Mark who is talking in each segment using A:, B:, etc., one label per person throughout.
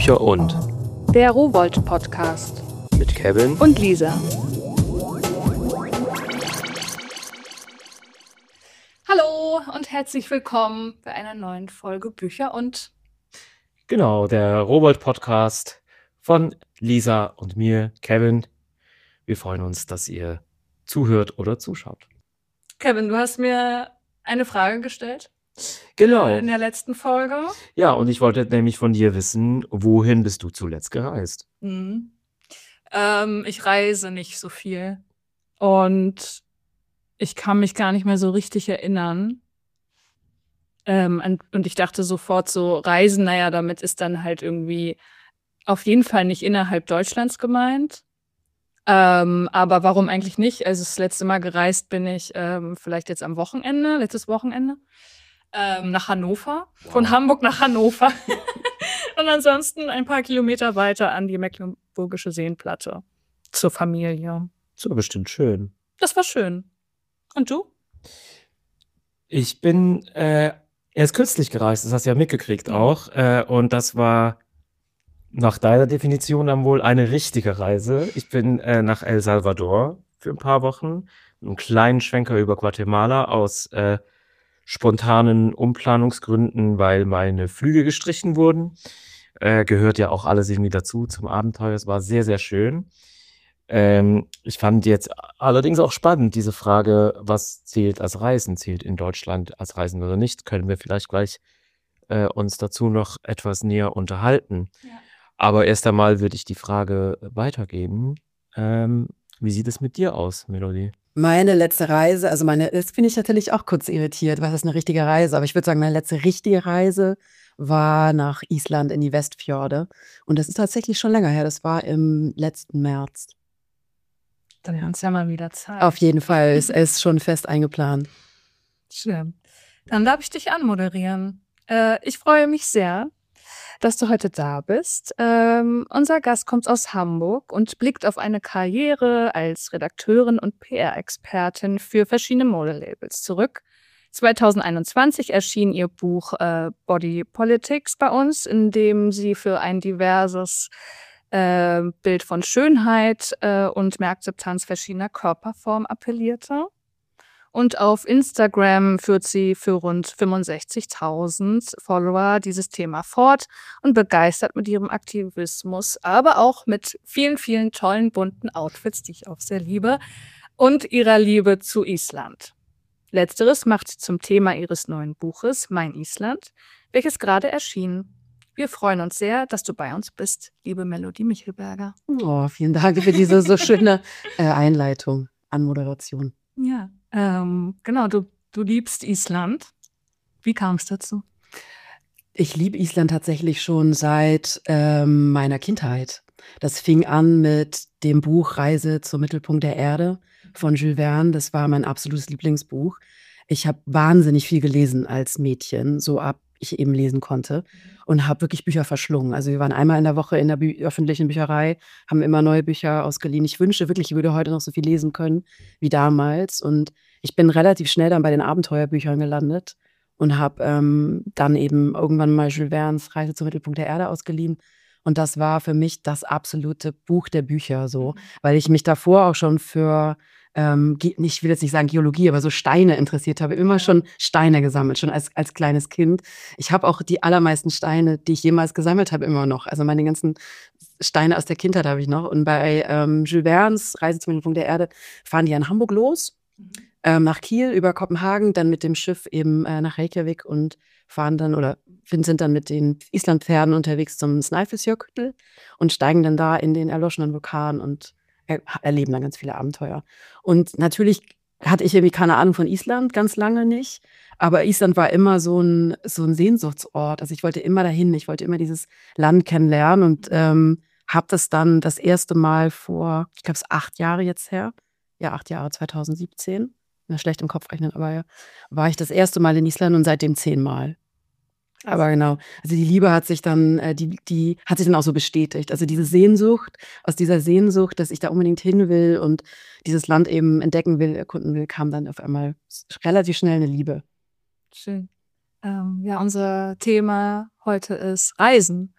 A: Bücher und
B: Der Rowohlt-Podcast
A: mit Kevin
B: und Lisa. Hallo und herzlich willkommen bei einer neuen Folge Bücher und.
A: Genau, der Rowohlt-Podcast von Lisa und mir, Kevin. Wir freuen uns, dass ihr zuhört oder zuschaut.
B: Kevin, du hast mir eine Frage gestellt.
A: Genau.
B: In der letzten Folge.
A: Ja, und ich wollte nämlich von dir wissen, wohin bist du zuletzt gereist?
B: Ich reise nicht so viel und ich kann mich gar nicht mehr so richtig erinnern. Und ich dachte sofort so, Reisen, naja, damit ist dann halt irgendwie auf jeden Fall nicht innerhalb Deutschlands gemeint. Aber warum eigentlich nicht? Also das letzte Mal gereist bin ich vielleicht jetzt am Wochenende, letztes Wochenende, nach Hannover.
A: Wow.
B: Von Hamburg nach Hannover. Und ansonsten ein paar Kilometer weiter an die Mecklenburgische Seenplatte zur Familie.
A: Das war bestimmt schön.
B: Das war schön. Und du?
A: Ich bin erst kürzlich gereist, das hast du ja mitgekriegt auch. Und das war nach deiner Definition dann wohl eine richtige Reise. Ich bin nach El Salvador für ein paar Wochen. Einen kleinen Schwenker über Guatemala aus spontanen Umplanungsgründen, weil meine Flüge gestrichen wurden. Gehört ja auch alles irgendwie dazu zum Abenteuer. Es war sehr, sehr schön. Ich fand jetzt allerdings auch spannend, diese Frage, was zählt als Reisen? Zählt in Deutschland als Reisen oder nicht? Können wir vielleicht gleich uns dazu noch etwas näher unterhalten.
B: Ja.
A: Aber erst einmal würde ich die Frage weitergeben. Wie sieht es mit dir aus, Melody?
C: Meine letzte Reise, das bin ich natürlich auch kurz irritiert, was ist eine richtige Reise? Aber ich würde sagen, meine letzte richtige Reise war nach Island in die Westfjorde. Und das ist tatsächlich schon länger her. Das war im letzten März.
B: Dann haben wir uns ja mal wieder Zeit.
C: Auf jeden Fall, es ist schon fest eingeplant.
B: Schön. Dann darf ich dich anmoderieren. Ich freue mich sehr, dass du heute da bist. Unser Gast kommt aus Hamburg und blickt auf eine Karriere als Redakteurin und PR-Expertin für verschiedene Modelabels zurück. 2021 erschien ihr Buch Body Politics bei uns, in dem sie für ein diverses Bild von Schönheit und mehr Akzeptanz verschiedener Körperformen appellierte. Und auf Instagram führt sie für rund 65.000 Follower dieses Thema fort und begeistert mit ihrem Aktivismus, aber auch mit vielen, vielen tollen bunten Outfits, die ich auch sehr liebe, und ihrer Liebe zu Island. Letzteres macht sie zum Thema ihres neuen Buches Mein Island, welches gerade erschien. Wir freuen uns sehr, dass du bei uns bist, liebe Melody Michelberger.
C: Oh, vielen Dank für diese so schöne Einleitung, Anmoderation.
B: Ja, genau, du liebst Island. Wie kam es dazu?
C: Ich liebe Island tatsächlich schon seit meiner Kindheit. Das fing an mit dem Buch Reise zum Mittelpunkt der Erde von Jules Verne. Das war mein absolutes Lieblingsbuch. Ich habe wahnsinnig viel gelesen als Mädchen, so ab ich eben lesen konnte, und habe wirklich Bücher verschlungen. Also wir waren einmal in der Woche in der öffentlichen Bücherei, haben immer neue Bücher ausgeliehen. Ich wünsche wirklich, ich würde heute noch so viel lesen können wie damals. Und ich bin relativ schnell dann bei den Abenteuerbüchern gelandet und habe dann eben irgendwann mal Jules Verne's Reise zum Mittelpunkt der Erde ausgeliehen. Und das war für mich das absolute Buch der Bücher so, weil ich mich davor auch schon für, ich will jetzt nicht sagen Geologie, aber so Steine interessiert habe. Immer schon Steine gesammelt, schon als kleines Kind. Ich habe auch die allermeisten Steine, die ich jemals gesammelt habe, immer noch. Also meine ganzen Steine aus der Kindheit habe ich noch. Und bei Jules Verne's Reise zum Mittelpunkt der Erde fahren die in Hamburg los, nach Kiel über Kopenhagen, dann mit dem Schiff eben nach Reykjavik und fahren dann oder sind dann mit den Islandpferden unterwegs zum Snæfellsjökull und steigen dann da in den erloschenen Vulkan und erleben dann ganz viele Abenteuer. Und natürlich hatte ich irgendwie keine Ahnung von Island, ganz lange nicht. Aber Island war immer so ein Sehnsuchtsort. Also ich wollte immer dahin, ich wollte immer dieses Land kennenlernen und habe das dann das erste Mal vor, ich glaube es ist 8 Jahre jetzt her, 8 Jahre, 2017, schlecht im Kopf rechnen, aber ja, war ich das erste Mal in Island und seitdem 10 Mal. Aber genau, also die Liebe hat sich dann, die hat sich dann auch so bestätigt. Also diese Sehnsucht, aus dieser Sehnsucht, dass ich da unbedingt hin will und dieses Land eben entdecken will, erkunden will, kam dann auf einmal relativ schnell eine Liebe.
B: Schön. Unser Thema heute ist Reisen.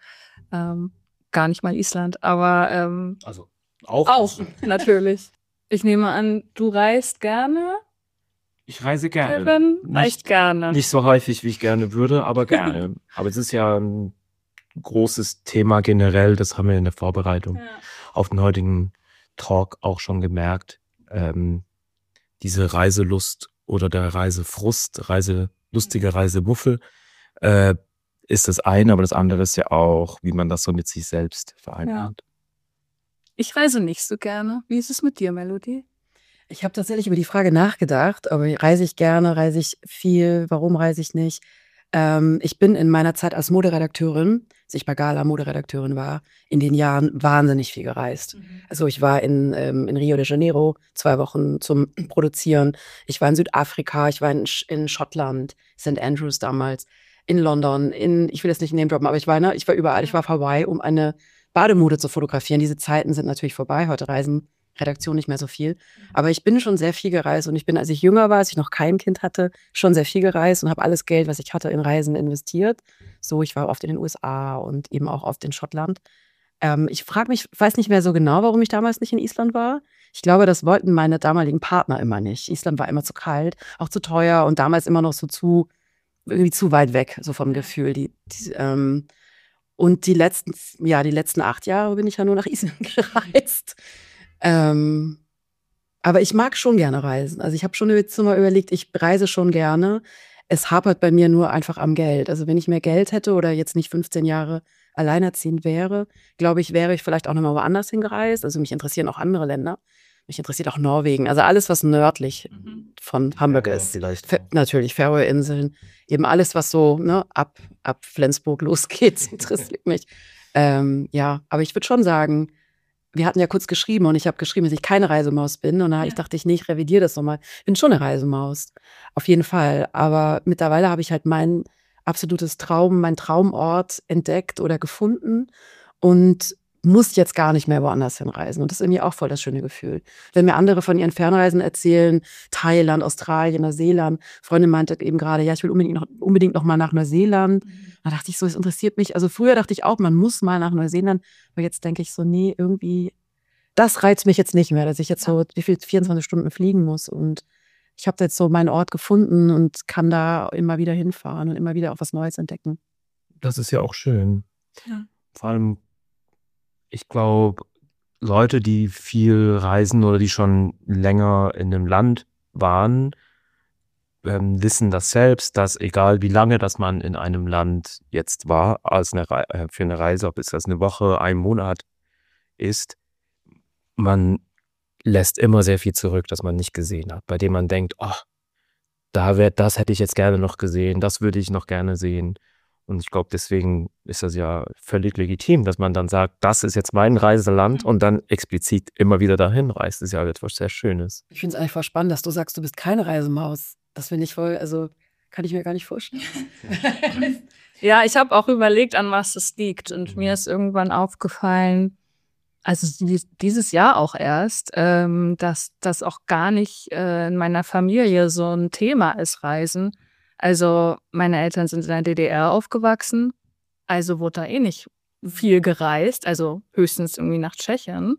B: Gar nicht mal Island, aber
A: Also auch.
B: auch, natürlich. Ich nehme an, du reist gerne,
A: Ich reise gerne.
B: Kevin? Reist gerne.
A: Nicht so häufig, wie ich gerne würde, aber gerne. Aber es ist ja ein großes Thema generell, das haben wir in der Vorbereitung auf den heutigen Talk auch schon gemerkt. Diese Reiselust oder der Reisefrust, lustige Reisemuffel, ist das eine, aber das andere ist ja auch, wie man das so mit sich selbst vereinbart.
B: Ich reise nicht so gerne. Wie ist es mit dir, Melody?
C: Ich habe tatsächlich über die Frage nachgedacht, aber reise ich gerne, reise ich viel, warum reise ich nicht? Ich bin in meiner Zeit als Moderedakteurin, als ich bei Gala Moderedakteurin war, in den Jahren wahnsinnig viel gereist. Also ich war in Rio de Janeiro 2 Wochen zum Produzieren. Ich war in Südafrika, ich war in Schottland, St. Andrews damals, in London, ich will jetzt nicht Name droppen, aber ich war überall. Ich war vorbei, um eine Bademode zu fotografieren. Diese Zeiten sind natürlich vorbei. Heute reisen Redaktion nicht mehr so viel. Aber ich bin schon sehr viel gereist und ich bin, als ich jünger war, als ich noch kein Kind hatte, schon sehr viel gereist und habe alles Geld, was ich hatte, in Reisen investiert. So, ich war oft in den USA und eben auch oft in Schottland. Ich weiß nicht mehr so genau, warum ich damals nicht in Island war. Ich glaube, das wollten meine damaligen Partner immer nicht. Island war immer zu kalt, auch zu teuer und damals immer noch so irgendwie zu weit weg, so vom Gefühl. Und die letzten 8 Jahre bin ich ja nur nach Island gereist. Aber ich mag schon gerne reisen. Also ich habe schon jetzt mal überlegt, ich reise schon gerne. Es hapert bei mir nur einfach am Geld. Also wenn ich mehr Geld hätte oder jetzt nicht 15 Jahre alleinerziehend wäre, glaube ich, wäre ich vielleicht auch nochmal woanders hingereist. Also mich interessieren auch andere Länder. Mich interessiert auch Norwegen. Also alles, was nördlich von Hamburg ist.
A: Vielleicht.
C: Natürlich, Färöerinseln. Eben alles, was so ab Flensburg losgeht, interessiert mich. Aber ich würde schon sagen, wir hatten ja kurz geschrieben und ich habe geschrieben, dass ich keine Reisemaus bin. Und ich dachte, ich revidiere das nochmal. Ich bin schon eine Reisemaus. Auf jeden Fall. Aber mittlerweile habe ich halt mein Traumort entdeckt oder gefunden und muss jetzt gar nicht mehr woanders hinreisen. Und das ist irgendwie auch voll das schöne Gefühl. Wenn mir andere von ihren Fernreisen erzählen, Thailand, Australien, Neuseeland, Freundin meinte eben gerade, ja, ich will unbedingt noch mal nach Neuseeland. Da dachte ich so, es interessiert mich. Also früher dachte ich auch, man muss mal nach Neuseeland. Aber jetzt denke ich so, nee, irgendwie, das reizt mich jetzt nicht mehr, dass ich jetzt so 24 Stunden fliegen muss. Und ich habe jetzt so meinen Ort gefunden und kann da immer wieder hinfahren und immer wieder auch was Neues entdecken.
A: Das ist ja auch schön.
B: Ja.
A: Vor allem, ich glaube, Leute, die viel reisen oder die schon länger in einem Land waren, wissen das selbst, dass egal wie lange das man in einem Land jetzt war, für eine Reise, ob es das eine Woche, 1 Monat ist, man lässt immer sehr viel zurück, das man nicht gesehen hat, bei dem man denkt, das hätte ich jetzt gerne noch gesehen, das würde ich noch gerne sehen. Und ich glaube, deswegen ist das ja völlig legitim, dass man dann sagt, das ist jetzt mein Reiseland und dann explizit immer wieder dahin reist. Das ist ja etwas sehr Schönes.
C: Ich finde es eigentlich voll spannend, dass du sagst, du bist keine Reisemaus. Das finde ich voll, also kann ich mir gar nicht vorstellen.
B: Ja, ich habe auch überlegt, an was es liegt. Und mir ist irgendwann aufgefallen, also dieses Jahr auch erst, dass das auch gar nicht in meiner Familie so ein Thema ist, Reisen. Also meine Eltern sind in der DDR aufgewachsen, also wurde da eh nicht viel gereist, also höchstens irgendwie nach Tschechien.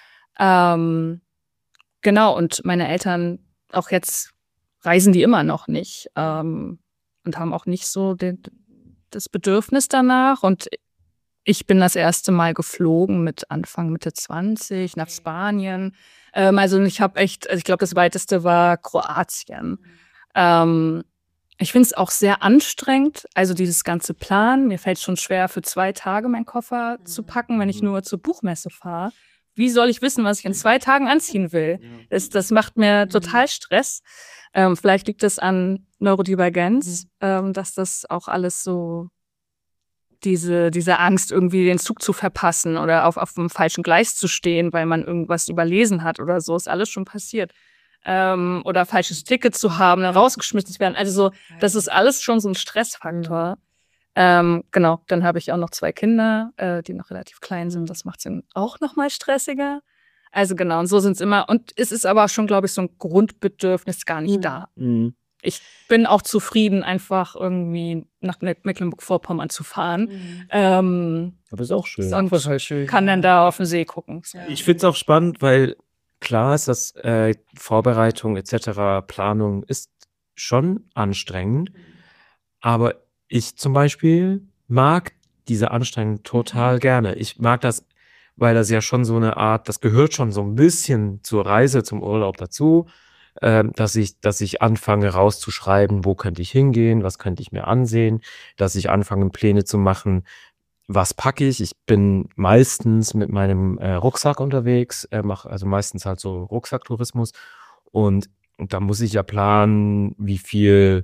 B: Genau, und meine Eltern auch jetzt reisen die immer noch nicht und haben auch nicht so das Bedürfnis danach. Und ich bin das erste Mal geflogen mit Mitte 20 nach Spanien. Also ich glaube, das weiteste war Kroatien. Ich finde es auch sehr anstrengend, also dieses ganze Plan. Mir fällt es schon schwer, für 2 Tage meinen Koffer zu packen, wenn ich nur zur Buchmesse fahre. Wie soll ich wissen, was ich in 2 Tagen anziehen will? Das macht mir total Stress. Vielleicht liegt es an Neurodivergenz, dass das auch alles so diese Angst, irgendwie den Zug zu verpassen oder auf dem falschen Gleis zu stehen, weil man irgendwas überlesen hat oder so, ist alles schon passiert. Oder falsches Ticket zu haben, dann rausgeschmissen zu werden. Also so, das ist alles schon so ein Stressfaktor. Genau, dann habe ich auch noch 2 Kinder, die noch relativ klein sind. Das macht es auch noch mal stressiger. Also genau, und so sind es immer. Und es ist aber schon, glaube ich, so ein Grundbedürfnis gar nicht da. ich bin auch zufrieden, einfach irgendwie nach Mecklenburg-Vorpommern zu fahren.
A: Aber ist auch schön.
B: Und
C: total schön.
B: kann dann da auf den See gucken.
A: Ich finde es auch spannend, weil klar ist, dass Vorbereitung etc., Planung ist schon anstrengend. Aber ich zum Beispiel mag diese Anstrengung total gerne. Ich mag das, weil das ja schon so eine Art, das gehört schon so ein bisschen zur Reise, zum Urlaub dazu, dass ich anfange rauszuschreiben, wo könnte ich hingehen, was könnte ich mir ansehen, dass ich anfange Pläne zu machen, was packe ich. Ich bin meistens mit meinem Rucksack unterwegs, mache also meistens halt so Rucksacktourismus und da muss ich ja planen, wie viel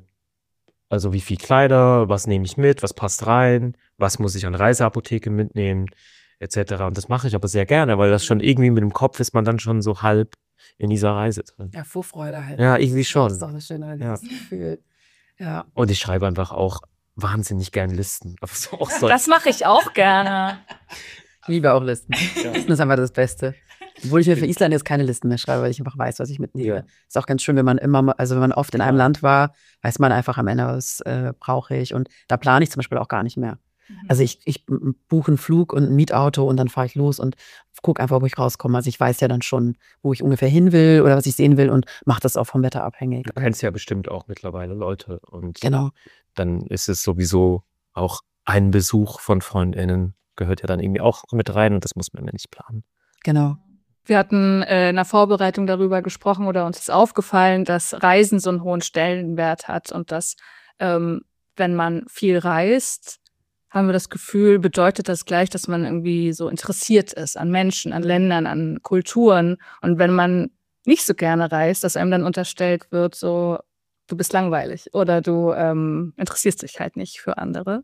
A: Kleider, was nehme ich mit, was passt rein, was muss ich an Reiseapotheke mitnehmen, etc. Und das mache ich aber sehr gerne, weil das schon irgendwie mit dem Kopf ist man dann schon so halb in dieser Reise drin.
C: Ja, Vorfreude halt.
A: Ja, irgendwie schon.
C: Das ist doch ein schönes Gefühl. Ja.
A: Und ich schreibe einfach auch wahnsinnig gerne Listen. Aber so auch so.
B: Das mache ich auch gerne.
C: Ich liebe auch Listen. Listen ist einfach das Beste. Obwohl ich mir für Island jetzt keine Listen mehr schreibe, weil ich einfach weiß, was ich mitnehme.
A: Ja.
C: Ist auch ganz schön, wenn man oft in einem Land war, weiß man einfach am Ende, was brauche ich. Und da plane ich zum Beispiel auch gar nicht mehr. Also ich buche einen Flug und ein Mietauto und dann fahre ich los und gucke einfach, wo ich rauskomme. Also ich weiß ja dann schon, wo ich ungefähr hin will oder was ich sehen will und mache das auch vom Wetter abhängig.
A: Du kennst ja bestimmt auch mittlerweile Leute und
C: Genau.
A: dann ist es sowieso auch ein Besuch von FreundInnen gehört ja dann irgendwie auch mit rein und das muss man ja nicht planen.
C: Genau.
B: Wir hatten in der Vorbereitung darüber gesprochen oder uns ist aufgefallen, dass Reisen so einen hohen Stellenwert hat und dass, wenn man viel reist, haben wir das Gefühl, bedeutet das gleich, dass man irgendwie so interessiert ist an Menschen, an Ländern, an Kulturen. Und wenn man nicht so gerne reist, dass einem dann unterstellt wird, so, du bist langweilig oder du interessierst dich halt nicht für andere.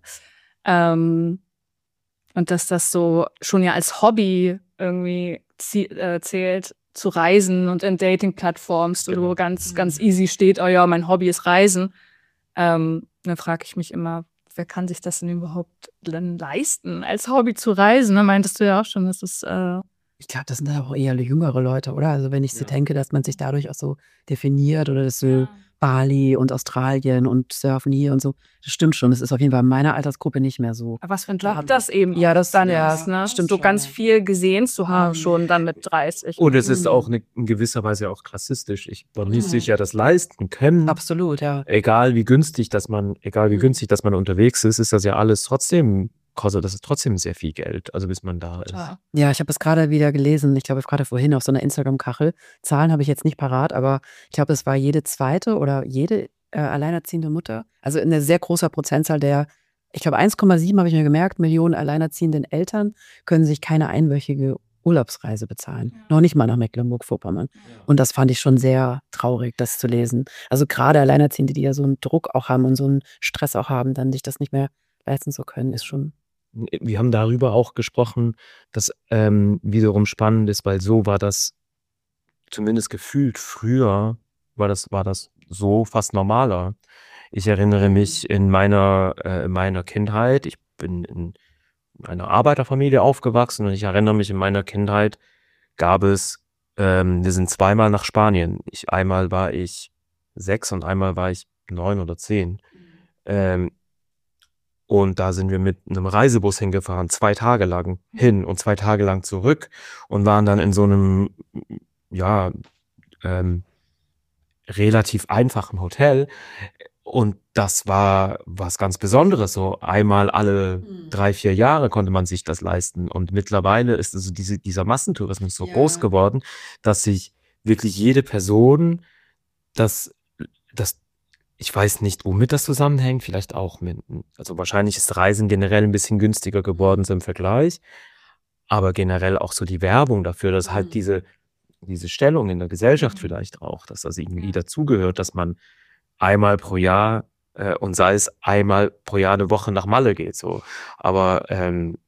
B: Und dass das so schon ja als Hobby irgendwie zählt, zu reisen und in Dating-Plattforms, wo ganz easy steht, oh ja, mein Hobby ist Reisen. Dann frage ich mich immer, wer kann sich das denn überhaupt leisten, als Hobby zu reisen? Ne? Meintest du ja auch schon, das ist
C: Ich glaube, das sind dann auch eher jüngere Leute, oder? Also wenn ich so denke, dass man sich dadurch auch so definiert oder das so Bali und Australien und Surfen hier und so, das stimmt schon. Das ist auf jeden Fall in meiner Altersgruppe nicht mehr so.
B: Aber was für ein Job das eben
C: Ja, das
B: dann
C: ja,
B: ist, ne?
C: stimmt
B: So
C: schon,
B: ganz
C: ja.
B: viel gesehen zu haben, schon dann mit 30.
A: Und es ist auch in gewisser Weise auch klassistisch. Man muss sich ja das leisten können.
C: Absolut, ja.
A: Egal wie günstig, dass man unterwegs ist, ist das ja alles trotzdem, kostet das ist trotzdem sehr viel Geld, also bis man da ist.
C: Ja, ich habe es gerade wieder gelesen, ich glaube gerade vorhin auf so einer Instagram-Kachel. Zahlen habe ich jetzt nicht parat, aber ich glaube, es war jede zweite oder jede alleinerziehende Mutter. Also eine sehr großer Prozentzahl der, ich glaube 1,7 habe ich mir gemerkt, Millionen alleinerziehenden Eltern können sich keine einwöchige Urlaubsreise bezahlen. Noch nicht mal nach Mecklenburg-Vorpommern. Und das fand ich schon sehr traurig, das zu lesen. Also gerade Alleinerziehende, die ja so einen Druck auch haben und so einen Stress auch haben, dann sich das nicht mehr leisten zu können, ist schon.
A: Wir haben darüber auch gesprochen, dass wiederum spannend ist, weil so war das zumindest gefühlt früher, war das so fast normaler. Ich erinnere mich in meiner Kindheit, ich bin in einer Arbeiterfamilie aufgewachsen und ich erinnere mich, in meiner Kindheit gab es, wir sind zweimal nach Spanien. Einmal war ich 6 und einmal war ich 9 oder 10. Und da sind wir mit einem Reisebus hingefahren, 2 Tage lang hin und 2 Tage lang zurück und waren dann in so einem, relativ einfachen Hotel. Und das war was ganz Besonderes. So einmal alle 3-4 Jahre konnte man sich das leisten. Und mittlerweile ist also dieser Massentourismus so groß geworden, dass sich wirklich jede Person ich weiß nicht, womit das zusammenhängt, vielleicht auch also wahrscheinlich ist Reisen generell ein bisschen günstiger geworden so im Vergleich, aber generell auch so die Werbung dafür, dass halt diese Stellung in der Gesellschaft vielleicht auch, dass das irgendwie dazugehört, dass man einmal pro Jahr und sei es einmal pro Jahr eine Woche nach Malle geht, so. Aber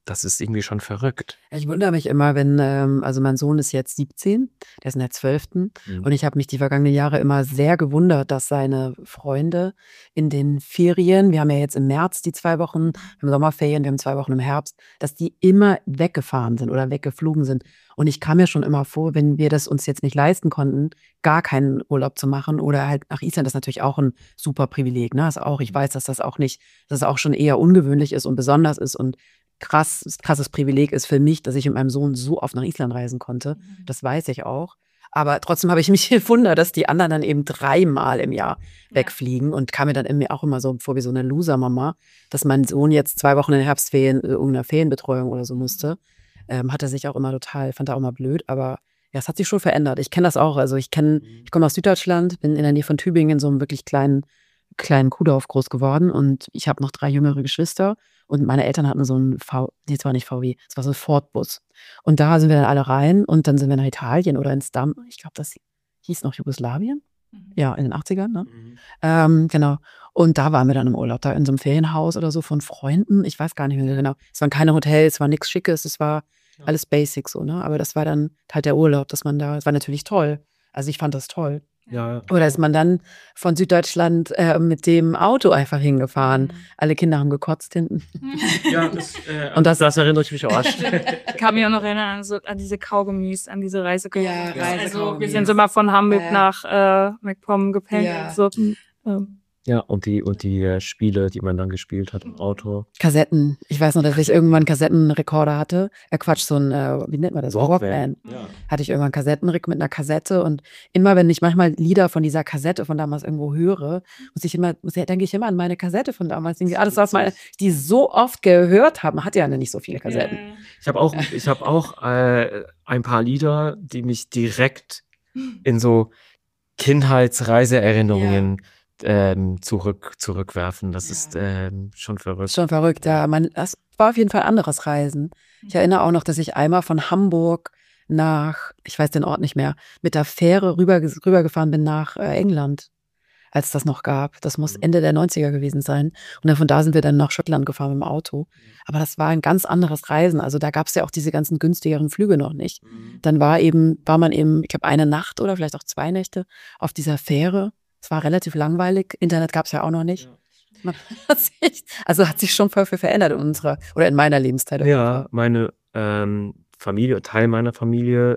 A: das ist irgendwie schon verrückt.
C: Ich wundere mich immer, wenn, also mein Sohn ist jetzt 17, der ist in der 12. Und ich habe mich die vergangenen Jahre immer sehr gewundert, dass seine Freunde in den Ferien, wir haben ja jetzt im März die 2 Wochen, wir haben Sommerferien, wir haben 2 Wochen im Herbst, dass die immer weggefahren sind oder weggeflogen sind. Und ich kam mir schon immer vor, wenn wir das uns jetzt nicht leisten konnten, gar keinen Urlaub zu machen oder halt nach Island, das ist natürlich auch ein super Privileg, ne? Also auch, ich weiß, dass das auch nicht, dass es auch schon eher ungewöhnlich ist und besonders ist und krasses Privileg ist für mich, dass ich mit meinem Sohn so oft nach Island reisen konnte. Das weiß ich auch. Aber trotzdem habe ich mich gewundert, dass die anderen dann eben 3-mal im Jahr wegfliegen und kam mir dann irgendwie auch immer so vor wie so eine Loser-Mama, dass mein Sohn jetzt 2 Wochen in den Herbstferien irgendeiner Ferienbetreuung oder so musste. Hat er sich auch immer fand er auch mal blöd, aber ja, es hat sich schon verändert. Ich kenne das auch. Also ich komme aus Süddeutschland, bin in der Nähe von Tübingen in so einem wirklich kleinen Kuhdorf groß geworden und ich habe noch 3 jüngere Geschwister und meine Eltern hatten so einen es war nicht VW, es war so ein Ford-Bus. Und da sind wir dann alle rein und dann sind wir nach Italien oder ins ich glaube, das hieß noch Jugoslawien. Ja, in den 80ern, ne? Genau. Und da waren wir dann im Urlaub, da in so einem Ferienhaus oder so von Freunden. Ich weiß gar nicht mehr genau. Es waren keine Hotels, es war nichts Schickes, es war alles Basic so, ne? Aber das war dann halt der Urlaub, es war natürlich toll. Also ich fand das toll.
A: Ja.
C: Oder ist man dann von Süddeutschland mit dem Auto einfach hingefahren. Alle Kinder haben gekotzt hinten.
A: Ja, das erinnere ich mich auch.
B: Ich kann mich auch noch erinnern an diese Kaugummis, an diese Reisekaugummis.
C: Ja,
B: Also
C: Reisekaugummis.
B: wir sind so mal von Hamburg nach MacPom gependelt.
C: Ja.
B: So.
A: Ja, und die Spiele, die man dann gespielt hat im Auto.
C: Kassetten. Ich weiß noch, dass ich irgendwann einen Kassettenrekorder hatte. So ein, wie nennt man das? Walkman.
A: Ja.
C: Hatte ich irgendwann einen Kassettenrekorder mit einer Kassette und immer, wenn ich manchmal Lieder von dieser Kassette von damals irgendwo höre, denke ich immer an meine Kassette von damals. Das war die so oft gehört haben, hat ja nicht so viele Kassetten.
A: Ich habe auch ein paar Lieder, die mich direkt in so Kindheitsreiseerinnerungen zurückwerfen. Das ist schon verrückt.
C: Schon verrückt, ja. Das war auf jeden Fall anderes Reisen. Ich erinnere auch noch, dass ich einmal von Hamburg ich weiß den Ort nicht mehr, mit der Fähre rübergefahren bin nach England, als das noch gab. Das muss Ende der 90er gewesen sein. Und dann von da sind wir dann nach Schottland gefahren mit dem Auto. Aber das war ein ganz anderes Reisen. Also da gab es ja auch diese ganzen günstigeren Flüge noch nicht. Dann war man eben, ich glaube, eine Nacht oder vielleicht auch 2 Nächte auf dieser Fähre. Es war relativ langweilig. Internet gab es ja auch noch nicht. Also hat sich schon voll viel verändert in meiner Lebenszeit.
A: Ja, meine Familie, Teil meiner Familie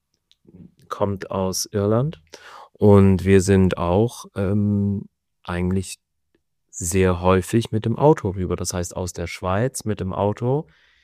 A: kommt aus Irland und wir sind auch eigentlich sehr häufig mit dem Auto rüber. Das heißt, aus der Schweiz mit dem Auto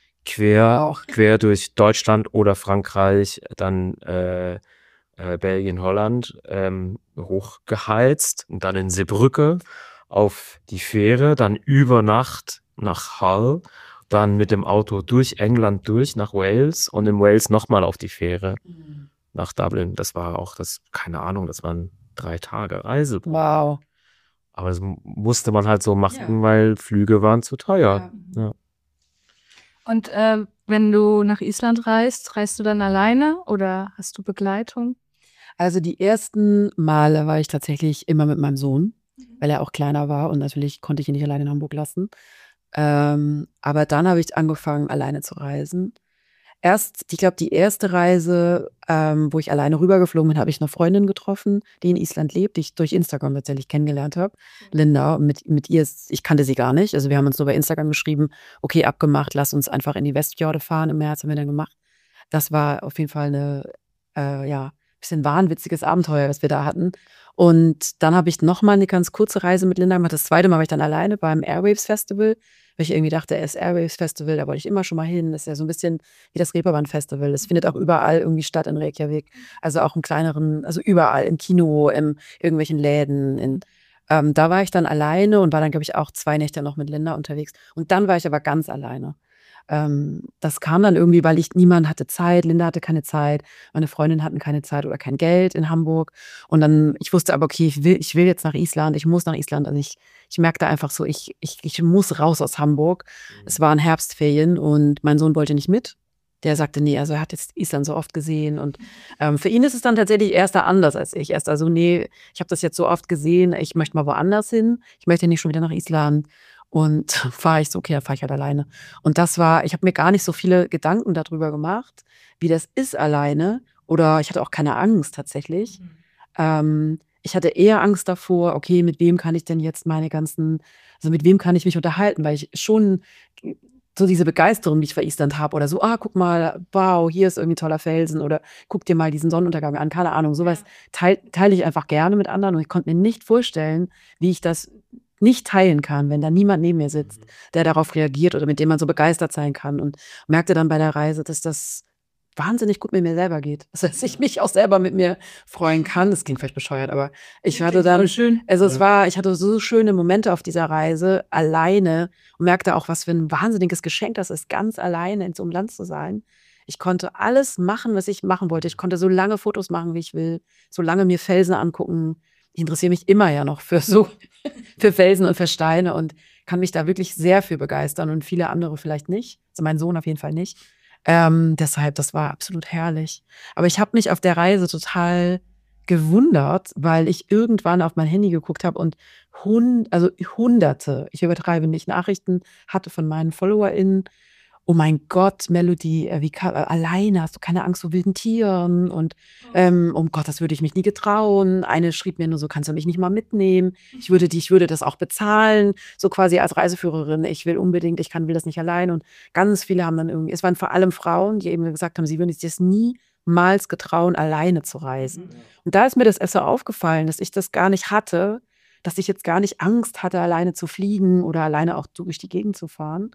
A: quer durch Deutschland oder Frankreich, dann Belgien, Holland hochgeheizt und dann in Zeebrugge auf die Fähre, dann über Nacht nach Hull, dann mit dem Auto durch England nach Wales und in Wales nochmal auf die Fähre nach Dublin. Das war auch keine Ahnung, das waren 3 Tage Reise.
C: Wow.
A: Aber das musste man halt so machen, weil Flüge waren zu teuer. Ja.
B: Und wenn du nach Island reist du dann alleine oder hast du Begleitung?
C: Also die ersten Male war ich tatsächlich immer mit meinem Sohn, weil er auch kleiner war und natürlich konnte ich ihn nicht alleine in Hamburg lassen. Aber dann habe ich angefangen, alleine zu reisen. Ich glaube, die erste Reise, wo ich alleine rübergeflogen bin, habe ich eine Freundin getroffen, die in Island lebt, die ich durch Instagram tatsächlich kennengelernt habe. Linda, mit ihr, ich kannte sie gar nicht. Also wir haben uns nur bei Instagram geschrieben, okay, abgemacht, lass uns einfach in die Westfjorde fahren. Im März haben wir dann gemacht. Das war auf jeden Fall bisschen wahnwitziges Abenteuer, was wir da hatten. Und dann habe ich nochmal eine ganz kurze Reise mit Linda gemacht. Das zweite Mal war ich dann alleine beim Airwaves Festival, weil ich irgendwie dachte, das Airwaves Festival, da wollte ich immer schon mal hin. Das ist ja so ein bisschen wie das Reeperbahn Festival. Das findet auch überall irgendwie statt in Reykjavik. Also auch im kleineren, also überall, im Kino, in irgendwelchen Läden. Da war ich dann alleine und war dann, glaube ich, auch 2 Nächte noch mit Linda unterwegs. Und dann war ich aber ganz alleine. Das kam dann irgendwie, weil niemand hatte Zeit, Linda hatte keine Zeit, meine Freundin hatten keine Zeit oder kein Geld in Hamburg. Und dann, ich wusste aber, okay, ich will jetzt nach Island, ich muss nach Island. Also ich merkte einfach so, ich muss raus aus Hamburg. Es waren Herbstferien und mein Sohn wollte nicht mit. Der sagte, nee, also er hat jetzt Island so oft gesehen. Und für ihn ist es dann tatsächlich erst da anders als ich. Nee, ich habe das jetzt so oft gesehen, ich möchte mal woanders hin. Ich möchte nicht schon wieder nach Island. Und fahre ich so, okay, dann fahre ich halt alleine. Und ich habe mir gar nicht so viele Gedanken darüber gemacht, wie das ist alleine. Oder ich hatte auch keine Angst tatsächlich. Ich hatte eher Angst davor, okay, mit wem kann ich denn jetzt mit wem kann ich mich unterhalten, weil ich schon so diese Begeisterung, die ich für Island habe, oder so, guck mal, wow, hier ist irgendwie ein toller Felsen, oder guck dir mal diesen Sonnenuntergang an, keine Ahnung, sowas teile ich einfach gerne mit anderen, und ich konnte mir nicht vorstellen, wie ich das nicht teilen kann, wenn da niemand neben mir sitzt, der darauf reagiert oder mit dem man so begeistert sein kann, und merkte dann bei der Reise, dass das wahnsinnig gut mit mir selber geht. Das heißt, ich mich auch selber mit mir freuen kann. Das klingt vielleicht bescheuert, aber ich hatte dann,
B: schön.
C: ich hatte so schöne Momente auf dieser Reise alleine und merkte auch, was für ein wahnsinniges Geschenk das ist, ganz alleine in so einem Land zu sein. Ich konnte alles machen, was ich machen wollte. Ich konnte so lange Fotos machen, wie ich will, so lange mir Felsen angucken. Ich interessiere mich immer ja noch für Felsen und für Steine und kann mich da wirklich sehr für begeistern und viele andere vielleicht nicht. Also mein Sohn auf jeden Fall nicht. Deshalb, das war absolut herrlich. Aber ich habe mich auf der Reise total gewundert, weil ich irgendwann auf mein Handy geguckt habe und Hunderte, ich übertreibe nicht, Nachrichten hatte von meinen FollowerInnen. Oh mein Gott, Melody, alleine, hast du keine Angst vor wilden Tieren? Und um Gott, das würde ich mich nie getrauen. Eine schrieb mir nur so, kannst du mich nicht mal mitnehmen? Ich würde das auch bezahlen, so quasi als Reiseführerin. Will das nicht allein. Und ganz viele haben dann irgendwie, es waren vor allem Frauen, die eben gesagt haben, sie würden sich das niemals getrauen, alleine zu reisen. Und da ist mir das erst so aufgefallen, dass ich das gar nicht hatte, dass ich jetzt gar nicht Angst hatte, alleine zu fliegen oder alleine auch durch die Gegend zu fahren.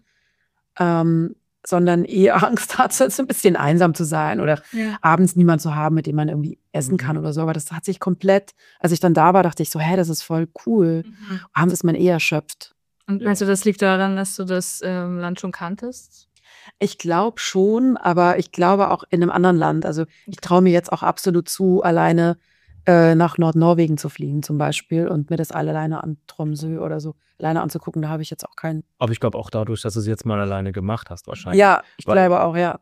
C: Sondern eher Angst hatte, so ein bisschen einsam zu sein oder abends niemand zu haben, mit dem man irgendwie essen kann oder so. Aber das hat sich komplett, als ich dann da war, dachte ich so, das ist voll cool. Abends ist man eher erschöpft.
B: Und meinst du, das liegt daran, dass du das Land schon kanntest?
C: Ich glaube schon, aber ich glaube auch in einem anderen Land. Also ich traue mir jetzt auch absolut zu, alleine nach Nordnorwegen zu fliegen zum Beispiel und mir das alleine an Tromsø oder so alleine anzugucken, da habe ich jetzt auch keinen.
A: Aber ich glaube auch dadurch, dass du es jetzt mal alleine gemacht hast wahrscheinlich.
C: Ja, ich glaube auch, ja.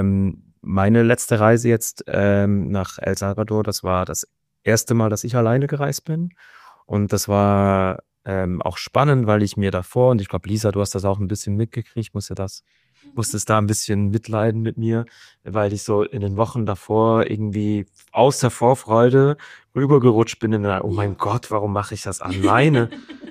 A: Meine letzte Reise jetzt nach El Salvador, das war das erste Mal, dass ich alleine gereist bin. Und das war auch spannend, weil ich mir davor, und ich glaube, Lisa, du hast das auch ein bisschen mitgekriegt, musstest da ein bisschen mitleiden mit mir, weil ich so in den Wochen davor irgendwie aus der Vorfreude rübergerutscht bin oh mein Gott, warum mache ich das alleine?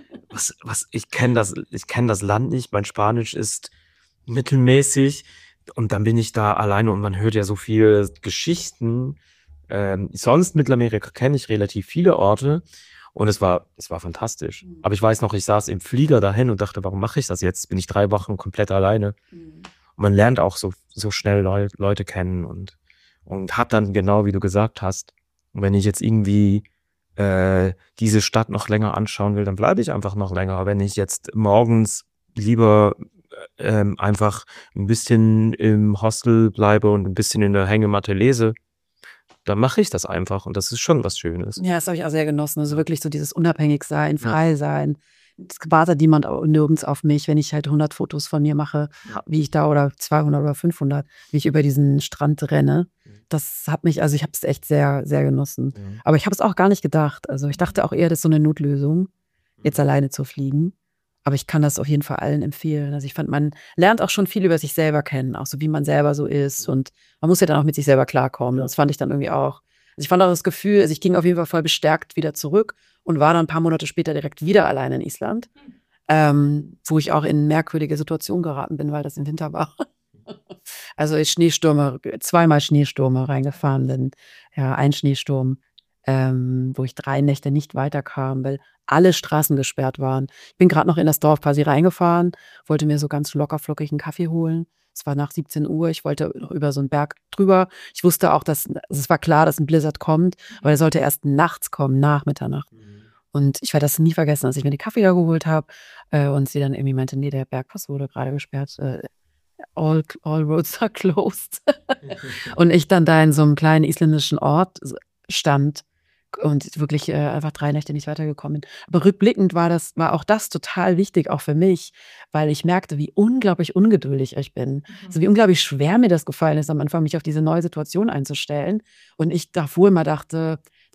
A: Ich kenne das Land nicht, mein Spanisch ist mittelmäßig und dann bin ich da alleine und man hört ja so viele Geschichten. Sonst Mittelamerika kenne ich relativ viele Orte. Und es war fantastisch. Aber ich weiß noch, ich saß im Flieger dahin und dachte, warum mache ich das jetzt? Bin ich 3 Wochen komplett alleine. Und man lernt auch so schnell Leute kennen und hat dann genau, wie du gesagt hast, wenn ich jetzt irgendwie diese Stadt noch länger anschauen will, dann bleibe ich einfach noch länger. Wenn ich jetzt morgens lieber einfach ein bisschen im Hostel bleibe und ein bisschen in der Hängematte lese, dann mache ich das einfach und das ist schon was Schönes.
C: Ja, das habe ich auch sehr genossen. Also wirklich so dieses Unabhängigsein, Freisein. Es wartet niemand nirgends auf mich, wenn ich halt 100 Fotos von mir mache, wie ich da oder 200 oder 500, wie ich über diesen Strand renne. Ich habe es echt sehr, sehr genossen. Aber ich habe es auch gar nicht gedacht. Also ich dachte auch eher, das ist so eine Notlösung, jetzt alleine zu fliegen. Aber ich kann das auf jeden Fall allen empfehlen. Also ich fand, man lernt auch schon viel über sich selber kennen, auch so wie man selber so ist. Und man muss ja dann auch mit sich selber klarkommen. Das fand ich dann irgendwie auch. Also ich fand auch das Gefühl, ich ging auf jeden Fall voll bestärkt wieder zurück und war dann ein paar Monate später direkt wieder alleine in Island, wo ich auch in merkwürdige Situationen geraten bin, weil das im Winter war. Also zweimal Schneestürme reingefahren bin. Ja, ein Schneesturm, wo ich 3 Nächte nicht weiterkam, weil alle Straßen gesperrt waren. Ich bin gerade noch in das Dorf quasi reingefahren, wollte mir so ganz lockerflockig einen Kaffee holen. Es war nach 17 Uhr, ich wollte noch über so einen Berg drüber. Ich wusste auch, es war klar, dass ein Blizzard kommt, aber der sollte erst nachts kommen, nach Mitternacht. Und ich werde das nie vergessen, als ich mir den Kaffee da geholt habe und sie dann irgendwie meinte, nee, der Bergpass wurde gerade gesperrt. All roads are closed. Und ich dann da in so einem kleinen isländischen Ort stand und wirklich einfach 3 Nächte nicht weitergekommen bin. Aber rückblickend war auch das total wichtig, auch für mich, weil ich merkte, wie unglaublich ungeduldig ich bin. Also wie unglaublich schwer mir das gefallen ist, am Anfang mich auf diese neue Situation einzustellen. Und ich davor immer dachte,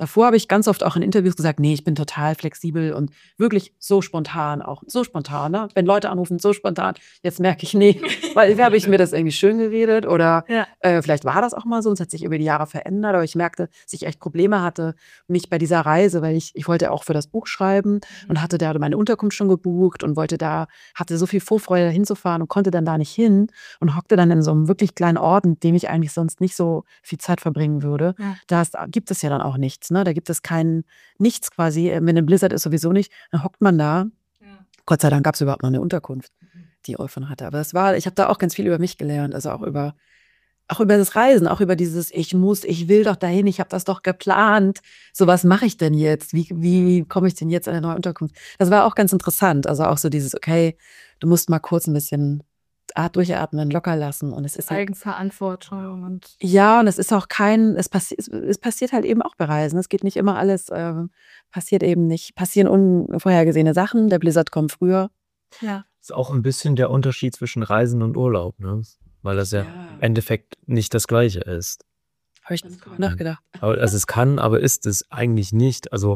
C: Davor habe ich ganz oft auch in Interviews gesagt, nee, ich bin total flexibel und wirklich so spontan auch. So spontan, ne? Wenn Leute anrufen, so spontan. Jetzt merke ich, nee, weil habe ich mir das irgendwie schön geredet oder vielleicht war das auch mal so und es hat sich über die Jahre verändert, aber ich merkte, dass ich echt Probleme hatte, mich bei dieser Reise, weil ich wollte auch für das Buch schreiben und hatte da meine Unterkunft schon gebucht und hatte so viel Vorfreude, da hinzufahren und konnte dann da nicht hin und hockte dann in so einem wirklich kleinen Ort, in dem ich eigentlich sonst nicht so viel Zeit verbringen würde.
B: Ja.
C: Da gibt es ja dann auch nichts, ne? Da gibt es nichts quasi. Wenn ein Blizzard ist sowieso nicht, dann hockt man da.
B: Ja.
C: Gott sei Dank gab es überhaupt noch eine Unterkunft, die Euphon hatte. Aber ich habe da auch ganz viel über mich gelernt, also auch über das Reisen, auch über dieses ich will doch dahin, ich habe das doch geplant. So, was mache ich denn jetzt? Wie komme ich denn jetzt an eine neue Unterkunft? Das war auch ganz interessant. Also auch so dieses, okay, du musst mal kurz ein bisschen durchatmen, locker lassen. Und es ist halt,
B: Eigenverantwortung und
C: ja, und es ist auch es passiert halt eben auch bei Reisen. Es geht nicht immer alles, passiert eben nicht. Passieren unvorhergesehene Sachen. Der Blizzard kommt früher.
B: ja.
A: Ist auch ein bisschen der Unterschied zwischen Reisen und Urlaub, ne? Weil das ja im Endeffekt nicht das Gleiche ist.
C: Habe ich nicht nachgedacht.
A: Also es kann, aber ist es eigentlich nicht. Also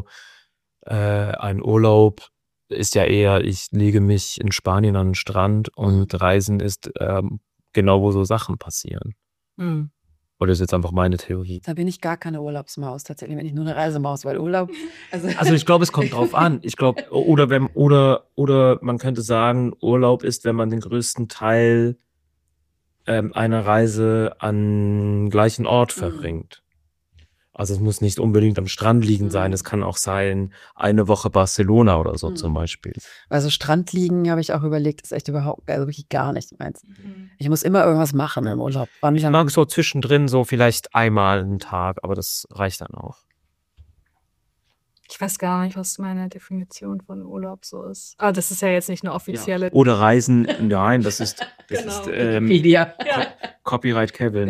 A: ein Urlaub ist ja eher, ich lege mich in Spanien an den Strand und Reisen ist genau, wo so Sachen passieren.
C: Hm.
A: Oder ist jetzt einfach meine Theorie?
C: Da bin ich gar keine Urlaubsmaus, tatsächlich, wenn ich nur eine Reisemaus, weil Urlaub.
A: Also ich glaube, es kommt drauf an. Ich glaube, oder man könnte sagen, Urlaub ist, wenn man den größten Teil einer Reise an gleichen Ort verbringt. Also es muss nicht unbedingt am Strand liegen sein, es kann auch sein, eine Woche Barcelona oder so zum Beispiel.
C: Also Strand liegen, habe ich auch überlegt, ist echt also wirklich gar nicht meins. Ich muss immer irgendwas machen im Urlaub.
A: Ich mag so zwischendrin so vielleicht einmal einen Tag, aber das reicht dann auch.
B: Ich weiß gar nicht, was meine Definition von Urlaub so ist. Ah, das ist ja jetzt nicht eine offizielle.
A: Oder Reisen, nein, das ist
C: Wikipedia.
A: Copyright Kevin.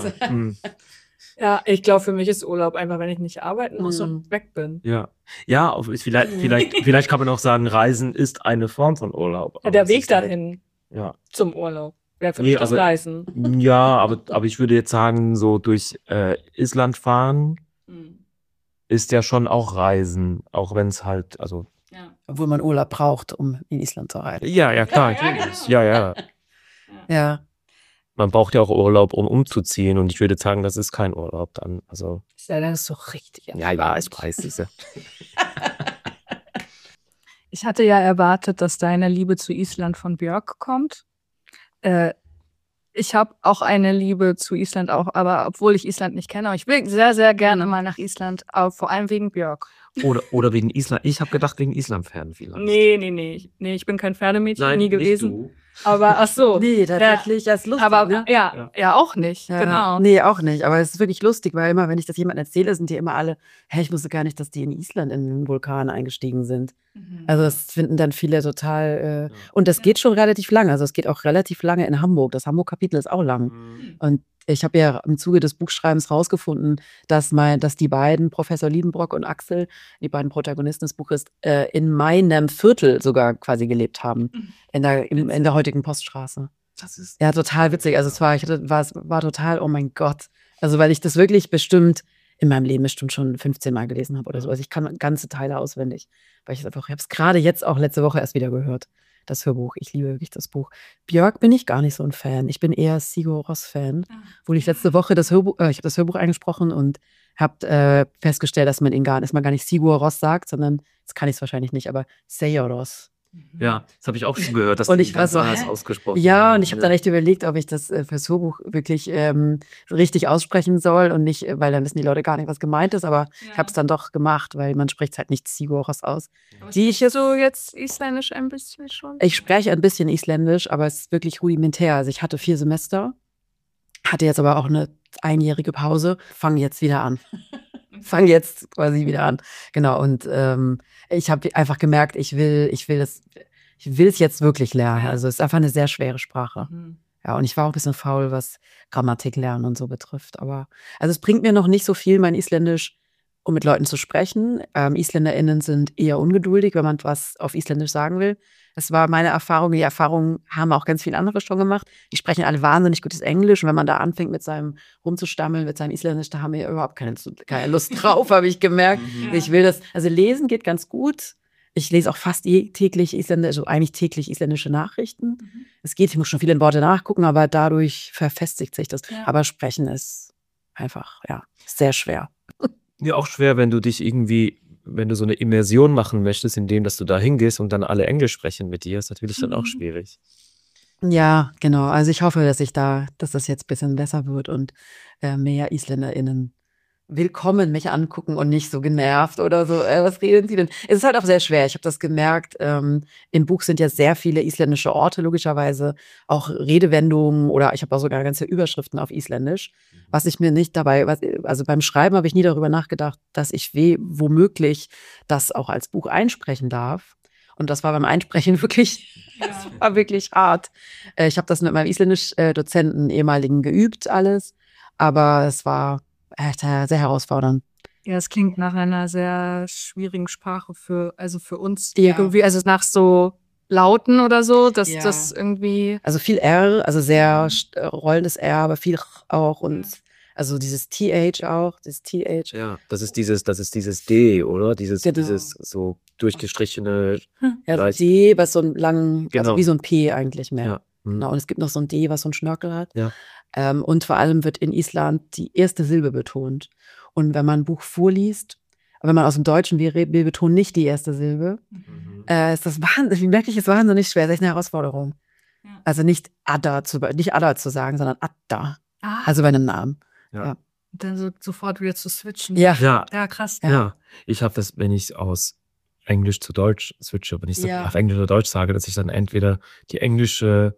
B: Ja, ich glaube, für mich ist Urlaub einfach, wenn ich nicht arbeiten muss und weg bin.
A: Ja, vielleicht kann man auch sagen, Reisen ist eine Form von Urlaub.
B: Ja, der Weg dahin zum Urlaub wäre für mich das Reisen.
A: Ja, aber ich würde jetzt sagen, so durch Island fahren ist ja schon auch Reisen, auch wenn es halt, also...
C: Ja. Obwohl man Urlaub braucht, um in Island zu reisen.
A: Ja, klar. Ja. Man braucht ja auch Urlaub, um umzuziehen. Und ich würde sagen, das ist kein Urlaub dann. Also.
B: Ist ja dann so richtig.
A: Ja, ich weiß diese.
B: Ich hatte ja erwartet, dass deine Liebe zu Island von Björk kommt. Ich habe auch eine Liebe zu Island auch, aber obwohl ich Island nicht kenne, aber ich will sehr, sehr gerne mal nach Island, aber vor allem wegen Björk.
A: Oder wegen Island. Ich habe gedacht, wegen Island-Fan vielleicht.
B: Nee, ich bin kein Pferdemädchen, nie gewesen.
A: Nicht du.
B: Aber ach so.
C: Nee, tatsächlich, das ist lustig.
B: Aber
C: ne?
B: ja, auch nicht.
C: Ja,
B: genau.
C: Nee, auch nicht. Aber es ist wirklich lustig, weil immer, wenn ich das jemandem erzähle, sind die immer alle, ich wusste gar nicht, dass die in Island in den Vulkan eingestiegen sind. Also das finden dann viele total, und das geht schon relativ lange. Also es geht auch relativ lange in Hamburg. Das Hamburg-Kapitel ist auch lang. Und ich habe ja im Zuge des Buchschreibens rausgefunden, dass die beiden, Professor Liebenbrock und Axel, die beiden Protagonisten des Buches, in meinem Viertel sogar quasi gelebt haben. In der heutigen Poststraße.
A: Das ist
C: ja total witzig. Also es war total, oh mein Gott. Also weil ich das wirklich in meinem Leben bestimmt schon 15 Mal gelesen habe oder so. Also ich kann ganze Teile auswendig. Weil ich habe es gerade jetzt auch letzte Woche erst wieder gehört. Das Hörbuch. Ich liebe wirklich das Buch. Björk bin ich gar nicht so ein Fan. Ich bin eher Sigur Rós-Fan. Obwohl ich letzte Woche ich habe das Hörbuch eingesprochen und habe festgestellt, dass man gar nicht Sigur Rós sagt, sondern, jetzt kann ich es wahrscheinlich nicht, aber Sigur Rós.
A: Ja, das habe ich auch schon gehört, dass
C: und ich war so,
A: ausgesprochen.
C: Ja, und ich habe dann echt überlegt, ob ich das fürs Hörbuch wirklich richtig aussprechen soll und nicht, weil dann wissen die Leute gar nicht, was gemeint ist, aber ich habe es dann doch gemacht, weil man spricht es halt nicht Sigur Rós aus.
B: So jetzt Isländisch ein bisschen schon?
C: Ich spreche ein bisschen Isländisch, aber es ist wirklich rudimentär. Also ich hatte 4 Semester, hatte jetzt aber auch eine einjährige Pause, fange jetzt wieder an. Fange jetzt quasi wieder an. Genau, und ich habe einfach gemerkt, ich will es jetzt wirklich lernen. Also es ist einfach eine sehr schwere Sprache. Ja, und ich war auch ein bisschen faul, was Grammatik lernen und so betrifft. Aber also es bringt mir noch nicht so viel, mein Isländisch, um mit Leuten zu sprechen. IsländerInnen sind eher ungeduldig, wenn man was auf Isländisch sagen will. Das war meine Erfahrung. Die Erfahrung haben auch ganz viele andere schon gemacht. Die sprechen alle wahnsinnig gutes Englisch. Und wenn man da anfängt mit seinem rumzustammeln, mit seinem Isländisch, da haben wir überhaupt keine Lust drauf, habe ich gemerkt.
B: Ja.
C: Ich will das, also lesen geht ganz gut. Ich lese auch fast täglich Isländisch, also eigentlich täglich isländische Nachrichten. Es geht, ich muss schon viele Worte nachgucken, aber dadurch verfestigt sich das.
B: Ja.
C: Aber sprechen ist einfach, sehr schwer.
A: Ja, auch schwer, wenn du so eine Immersion machen möchtest, indem, dass du da hingehst und dann alle Englisch sprechen mit dir, ist natürlich dann auch schwierig.
C: Ja, genau. Also ich hoffe, dass das jetzt ein bisschen besser wird und mehr IsländerInnen willkommen mich angucken und nicht so genervt oder so. Was reden Sie denn? Es ist halt auch sehr schwer. Ich habe das gemerkt. Im Buch sind ja sehr viele isländische Orte, logischerweise. Auch Redewendungen oder ich habe auch sogar ganze Überschriften auf Isländisch. Was ich mir nicht also beim Schreiben habe ich nie darüber nachgedacht, dass ich womöglich das auch als Buch einsprechen darf. Und das war beim Einsprechen wirklich, das war wirklich hart. Ich habe das mit meinem Isländisch-Dozenten, ehemaligen, geübt alles. Aber es war sehr herausfordernd.
B: Ja, es klingt nach einer sehr schwierigen Sprache für uns, die
C: Ja.
B: irgendwie, also nach so Lauten oder so, dass
C: Ja.
B: das irgendwie.
C: Also viel R, also sehr rollendes R, aber viel auch und also dieses TH auch, das TH.
A: Ja, das ist dieses D, oder? Dieses
C: Genau.
A: so durchgestrichene.
C: Ja,
A: Leicht-
C: D, was so einen langen,
A: Genau.
C: also wie so ein P eigentlich mehr.
A: Ja.
C: Genau, und es gibt noch so ein D, was so einen Schnörkel hat.
A: Ja.
C: Und vor allem wird in Island die erste Silbe betont. Und wenn man ein Buch vorliest, aber wenn man aus dem Deutschen, wir betonen nicht die erste Silbe, ist das wahnsinnig, merke ich, ist wahnsinnig schwer. Das ist echt eine Herausforderung.
B: Ja.
C: Also nicht Adda zu sagen, sondern Adda.
B: Ah,
C: Also bei einem Namen.
B: und dann so sofort wieder zu switchen.
C: Ja.
A: Ja,
B: Ja, krass.
A: ja. Ich habe das, wenn ich aus Englisch zu Deutsch switche, wenn ich
C: Ja.
A: auf Englisch oder Deutsch sage, dass ich dann entweder die englische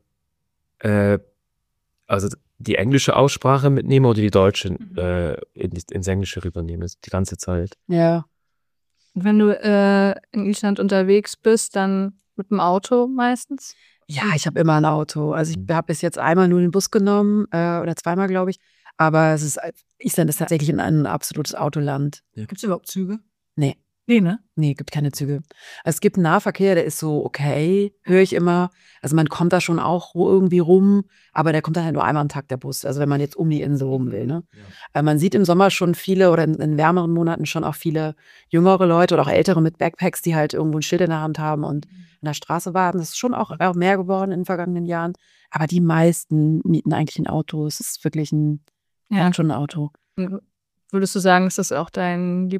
A: Aussprache mitnehme oder die deutsche ins Englische rübernehme, die ganze Zeit.
C: Ja.
B: Und wenn du in Island unterwegs bist, dann mit dem Auto meistens?
C: Ja, ich habe immer ein Auto. Also ich habe bis jetzt einmal nur den Bus genommen oder zweimal, glaube ich. Aber Island ist tatsächlich ein absolutes Autoland.
B: Gibt es überhaupt Züge?
C: Nee.
B: Nee, ne?
C: Nee, gibt keine Züge. Es gibt einen Nahverkehr, der ist so okay, höre ich immer. Also man kommt da schon auch irgendwie rum, aber der kommt dann halt nur einmal am Tag, der Bus. Also wenn man jetzt um die Insel rum will. Ne? Ja. Man sieht im Sommer schon viele oder in wärmeren Monaten schon auch viele jüngere Leute oder auch ältere mit Backpacks, die halt irgendwo ein Schild in der Hand haben und an der Straße warten. Das ist schon auch mehr geworden in den vergangenen Jahren. Aber die meisten mieten eigentlich ein Auto. Es ist wirklich schon ein Auto.
B: Würdest du sagen, dass das auch dein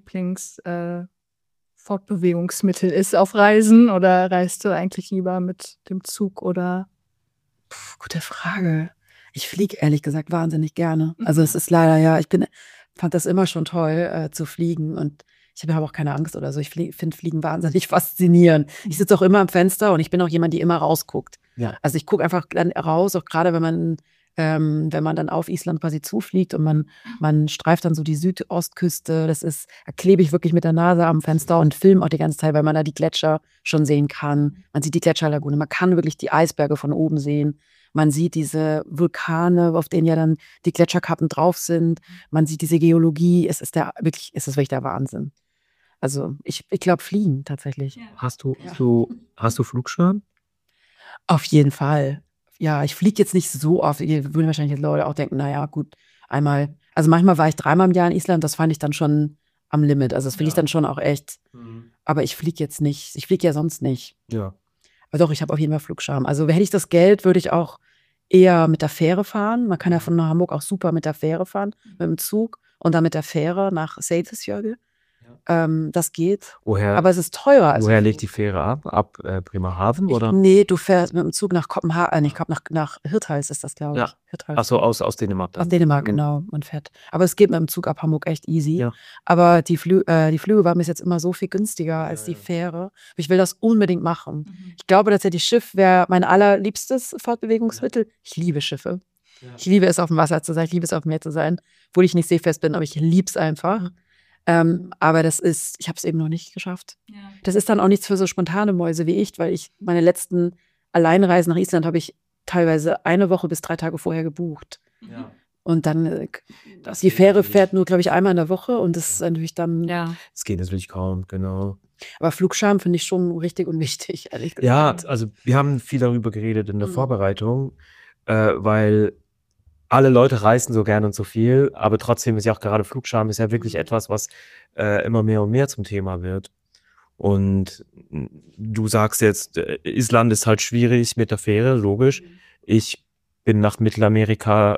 B: Fortbewegungsmittel ist auf Reisen oder reist du eigentlich lieber mit dem Zug oder?
C: Gute Frage. Ich fliege ehrlich gesagt wahnsinnig gerne. Also es ist leider, ich fand das immer schon toll zu fliegen und ich habe auch keine Angst oder so. Ich finde Fliegen wahnsinnig faszinierend. Ich sitze auch immer am Fenster und ich bin auch jemand, die immer rausguckt.
A: Ja.
C: Also ich gucke einfach dann raus, auch gerade wenn man dann auf Island quasi zufliegt und man streift dann so die Südostküste, da klebe ich wirklich mit der Nase am Fenster und filme auch die ganze Zeit, weil man da die Gletscher schon sehen kann. Man sieht die Gletscherlagune, man kann wirklich die Eisberge von oben sehen. Man sieht diese Vulkane, auf denen ja dann die Gletscherkappen drauf sind. Man sieht diese Geologie. Es ist wirklich der Wahnsinn. Also ich glaube Fliegen tatsächlich.
B: Ja.
A: Hast du Flugscham?
C: Auf jeden Fall. Ja, ich fliege jetzt nicht so oft. Hier würden wahrscheinlich jetzt Leute auch denken, naja, gut, einmal. Also manchmal war ich 3-mal im Jahr in Island, das fand ich dann schon am Limit. Also das finde ich dann schon auch echt. Aber ich fliege jetzt nicht. Ich fliege ja sonst nicht.
A: Ja.
C: Aber doch, ich habe auf jeden Fall Flugscham. Also hätte ich das Geld, würde ich auch eher mit der Fähre fahren. Man kann ja von Hamburg auch super mit der Fähre fahren, mit dem Zug und dann mit der Fähre nach Seyðisfjörður. Das geht. Aber es ist teurer.
A: Woher legt die Fähre ab? Ab Bremerhaven, oder?
C: Nee, du fährst mit dem Zug nach Kopenhagen. Ich glaube, nach Hirtshals ist das, glaube ich.
A: Ja.
C: Hirtshals.
A: Ach so, aus Dänemark dann.
C: Aus Dänemark, genau. Man fährt. Aber es geht mit dem Zug ab Hamburg echt easy.
A: Ja.
C: Aber die Flüge waren bis jetzt immer so viel günstiger als die Fähre. Aber ich will das unbedingt machen. Ich glaube, tatsächlich Schiff wäre mein allerliebstes Fortbewegungsmittel. Ich liebe Schiffe. Ja. Ich liebe es, auf dem Wasser zu sein. Ich liebe es, auf dem Meer zu sein. Obwohl ich nicht seefest bin, aber ich liebe es einfach. Aber ich habe es eben noch nicht geschafft. Ja. Das ist dann auch nichts für so spontane Mäuse wie ich, weil meine letzten Alleinreisen nach Island habe ich teilweise 1 Woche bis 3 Tage vorher gebucht. Ja. Und dann,
A: Das
C: die
A: geht
C: Fähre
A: natürlich.
C: fährt nur, glaube ich, einmal in der Woche und das ist natürlich dann,
B: Ja.
A: Es geht natürlich kaum, genau.
C: aber Flugscham finde ich schon richtig und wichtig, ehrlich gesagt.
A: Ja, also wir haben viel darüber geredet in der Vorbereitung, weil alle Leute reisen so gern und so viel, aber trotzdem ist ja auch gerade Flugscham ist ja wirklich etwas, was immer mehr und mehr zum Thema wird. Und du sagst jetzt, Island ist halt schwierig mit der Fähre, logisch. Ich bin nach Mittelamerika,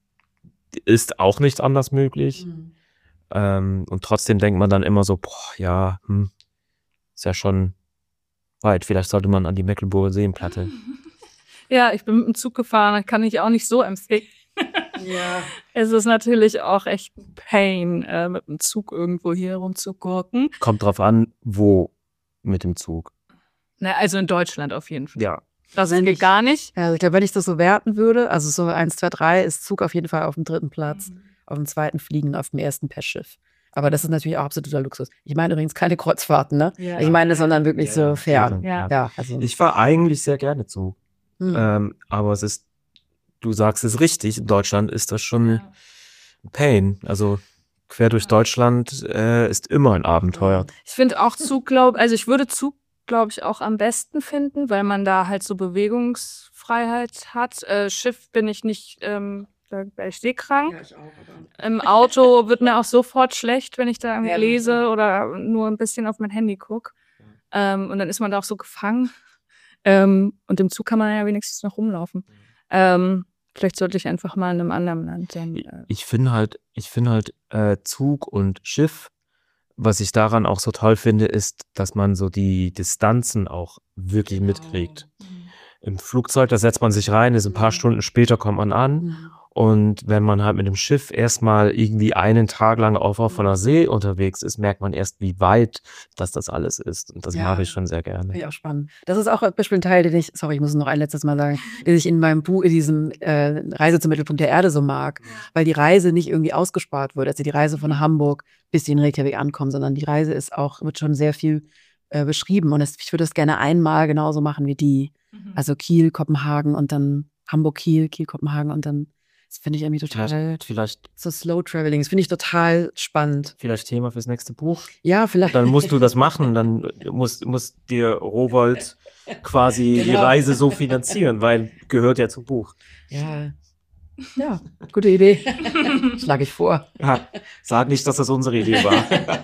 A: ist auch nicht anders möglich. Und trotzdem denkt man dann immer so, boah, ja, ist ja schon weit. Vielleicht sollte man an die Mecklenburger Seenplatte.
B: Ja, ich bin mit dem Zug gefahren, kann ich auch nicht so empfehlen.
C: Ja.
B: Es ist natürlich auch echt ein Pain, mit dem Zug irgendwo hier rumzugurken.
A: Kommt drauf an, wo mit dem Zug.
B: Na, also in Deutschland auf jeden Fall.
A: Ja.
B: Das
C: Wenn
B: geht
C: ich-
B: gar nicht.
C: Ja, also ich glaube, wenn ich das so werten würde, also so 1, 2, 3 ist Zug auf jeden Fall auf dem 3. Platz, auf dem 2. Fliegen, auf dem 1. per Schiff. Aber das ist natürlich auch absoluter Luxus. Ich meine übrigens keine Kreuzfahrten, ne?
B: Ja.
C: Ich meine, sondern wirklich so Fähren.
B: Ja.
C: Ja, also.
A: Ich fahre eigentlich sehr gerne Zug.
C: Hm.
A: Aber es ist, du sagst es richtig, in Deutschland ist das schon ein Pain. Also quer durch Deutschland ist immer ein Abenteuer.
B: Ich finde auch Zug, ich würde Zug, glaube ich, auch am besten finden, weil man da halt so Bewegungsfreiheit hat. Schiff bin ich nicht, da wäre ich seekrank.
C: Ja, ich auch, aber.
B: Im Auto wird mir auch sofort schlecht, wenn ich da irgendwie
C: Ja,
B: lese oder nur ein bisschen auf mein Handy gucke. Und dann ist man da auch so gefangen. Und im Zug kann man ja wenigstens noch rumlaufen. Vielleicht sollte ich einfach mal in einem anderen Land dann.
A: Ich finde halt Zug und Schiff, was ich daran auch so toll finde, ist, dass man so die Distanzen auch wirklich mitkriegt. Im Flugzeug, da setzt man sich rein, ist ein paar Stunden später kommt man an. Und wenn man halt mit dem Schiff erstmal irgendwie einen Tag lang auf offener See unterwegs ist, merkt man erst, wie weit das alles ist. Und das
C: Ja.
A: mag ich schon sehr gerne.
C: Finde ich auch spannend. Das ist auch zum Beispiel ein Teil, den ich muss es noch ein letztes Mal sagen, den ich in meinem Buch, in diesem Reise zum Mittelpunkt der Erde so mag. Weil die Reise nicht irgendwie ausgespart wird. Also die Reise von Hamburg bis die in Reykjavik ankommen, sondern die Reise wird schon sehr viel beschrieben. Und ich würde das gerne einmal genauso machen wie die. Also Kiel, Kopenhagen und dann Hamburg, Kiel, Kopenhagen und dann, das finde ich irgendwie total,
A: Vielleicht
C: so Slow Traveling, das finde ich total spannend.
A: Thema fürs nächste Buch.
C: Ja, vielleicht.
A: Dann musst du das machen, dann muss dir Rowohlt quasi die
C: Genau.
A: Reise so finanzieren, weil gehört ja zum Buch.
C: Ja. Ja, gute Idee. Schlage ich vor.
A: Ja, sag nicht, dass das unsere Idee war.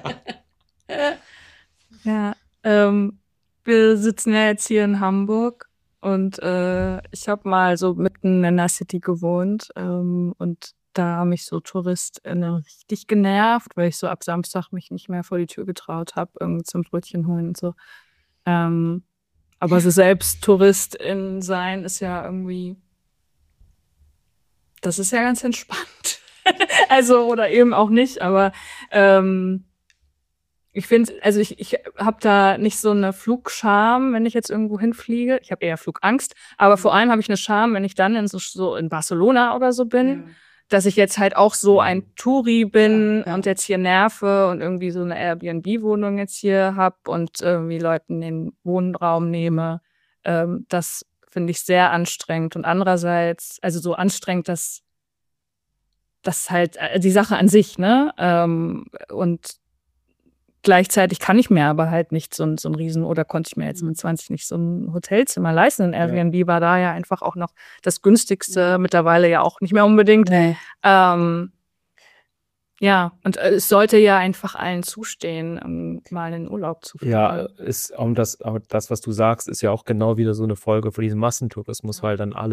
B: Ja, wir sitzen ja jetzt hier in Hamburg und ich habe mal so mitten in der City gewohnt und da haben mich so TouristInnen richtig genervt, weil ich so ab Samstag mich nicht mehr vor die Tür getraut habe, irgendwie zum Brötchen holen und so. Aber so selbst TouristIn sein ist ja irgendwie, das ist ja ganz entspannt. Also, oder eben auch nicht, aber ich finde, also ich habe da nicht so eine Flugscham, wenn ich jetzt irgendwo hinfliege. Ich habe eher Flugangst, aber vor allem habe ich eine Scham, wenn ich dann so in Barcelona oder so bin, dass ich jetzt halt auch so ein Touri bin und jetzt hier nerve und irgendwie so eine Airbnb-Wohnung jetzt hier hab und irgendwie Leuten den Wohnraum nehme. Das finde ich sehr anstrengend. Und andererseits, also so anstrengend, dass halt die Sache an sich, ne? Und gleichzeitig kann ich mir aber halt nicht so ein Riesen, oder konnte ich mir jetzt mit 20 nicht so ein Hotelzimmer leisten. Ein Airbnb war da ja einfach auch noch das günstigste, mittlerweile ja auch nicht mehr unbedingt.
C: Nee.
B: Ja, und es sollte ja einfach allen zustehen, mal in den Urlaub zu fahren.
A: Ja, ist das, was du sagst, ist ja auch genau wieder so eine Folge von diesem Massentourismus, weil dann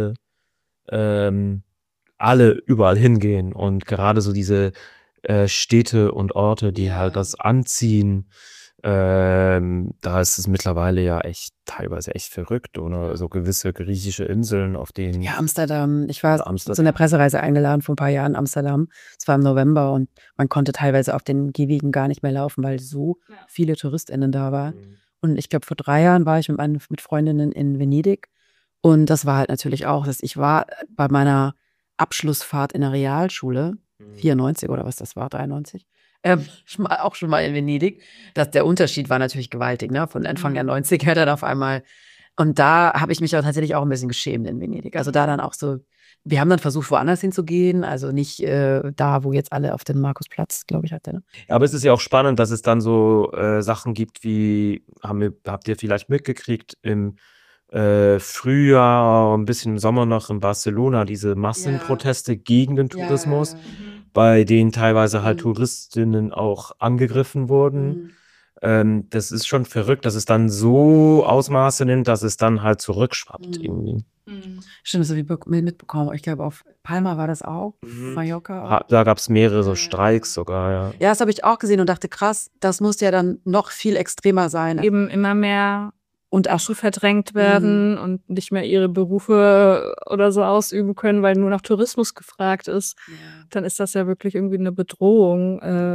A: alle überall hingehen und gerade so diese Städte und Orte, die halt das anziehen, da ist es mittlerweile ja teilweise echt verrückt, oder so gewisse griechische Inseln, auf denen
C: Ja, Amsterdam. Ich war
A: Amsterdam.
C: zu einer Pressereise eingeladen vor ein paar Jahren in Amsterdam. Es war im November und man konnte teilweise auf den Gehwegen gar nicht mehr laufen, weil so viele TouristInnen da waren. Und ich glaube, vor 3 Jahren war ich mit Freundinnen in Venedig. Und das war halt natürlich auch, dass ich war bei meiner Abschlussfahrt in der Realschule, 94 oder was das war, 93, auch schon mal in Venedig. Der Unterschied war natürlich gewaltig, ne? Von Anfang der 90er dann auf einmal Und da habe ich mich auch tatsächlich auch ein bisschen geschämt in Venedig. Also da dann auch so, wir haben dann versucht, woanders hinzugehen, also nicht da, wo jetzt alle auf den Markusplatz, glaube ich, hatte. Ne?
A: Ja, aber es ist ja auch spannend, dass es dann so Sachen gibt wie, habt ihr vielleicht mitgekriegt, im Frühjahr, ein bisschen im Sommer noch in Barcelona, diese Massenproteste gegen den Tourismus, bei denen teilweise halt Touristinnen auch angegriffen wurden. Das ist schon verrückt, dass es dann so Ausmaße nimmt, dass es dann halt zurückschwappt irgendwie.
C: Stimmt, das habe ich mitbekommen. Ich glaube, auf Palma war das auch, Mallorca.
A: Da gab es mehrere Streiks sogar, ja.
C: Ja, das habe ich auch gesehen und dachte, krass, das muss ja dann noch viel extremer sein.
B: Eben immer mehr und Asche verdrängt werden und nicht mehr ihre Berufe oder so ausüben können, weil nur nach Tourismus gefragt ist. Dann ist das ja wirklich irgendwie eine Bedrohung.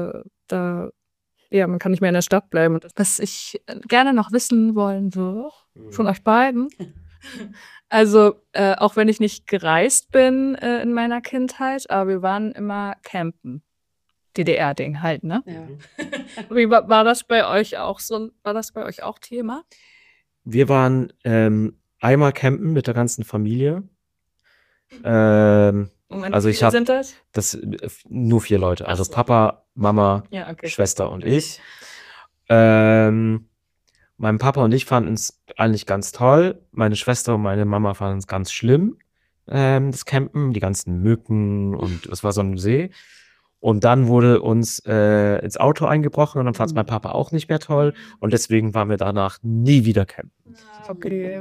B: Man kann nicht mehr in der Stadt bleiben. Was ich gerne noch wissen wollen würde, von euch beiden, also auch wenn ich nicht gereist bin in meiner Kindheit, aber wir waren immer campen. DDR-Ding halt, ne?
C: Ja.
B: Wie war das bei euch auch Thema?
A: Wir waren einmal campen mit der ganzen Familie. Also ich
B: sind das?
A: Nur 4 Leute. Also Papa, Mama, Schwester und ich. Mein Papa und ich fanden es eigentlich ganz toll. Meine Schwester und meine Mama fanden es ganz schlimm, das Campen, die ganzen Mücken und es war so ein See. Und dann wurde uns ins Auto eingebrochen und dann fand es mein Papa auch nicht mehr toll. Und deswegen waren wir danach nie wieder campen.
B: Okay.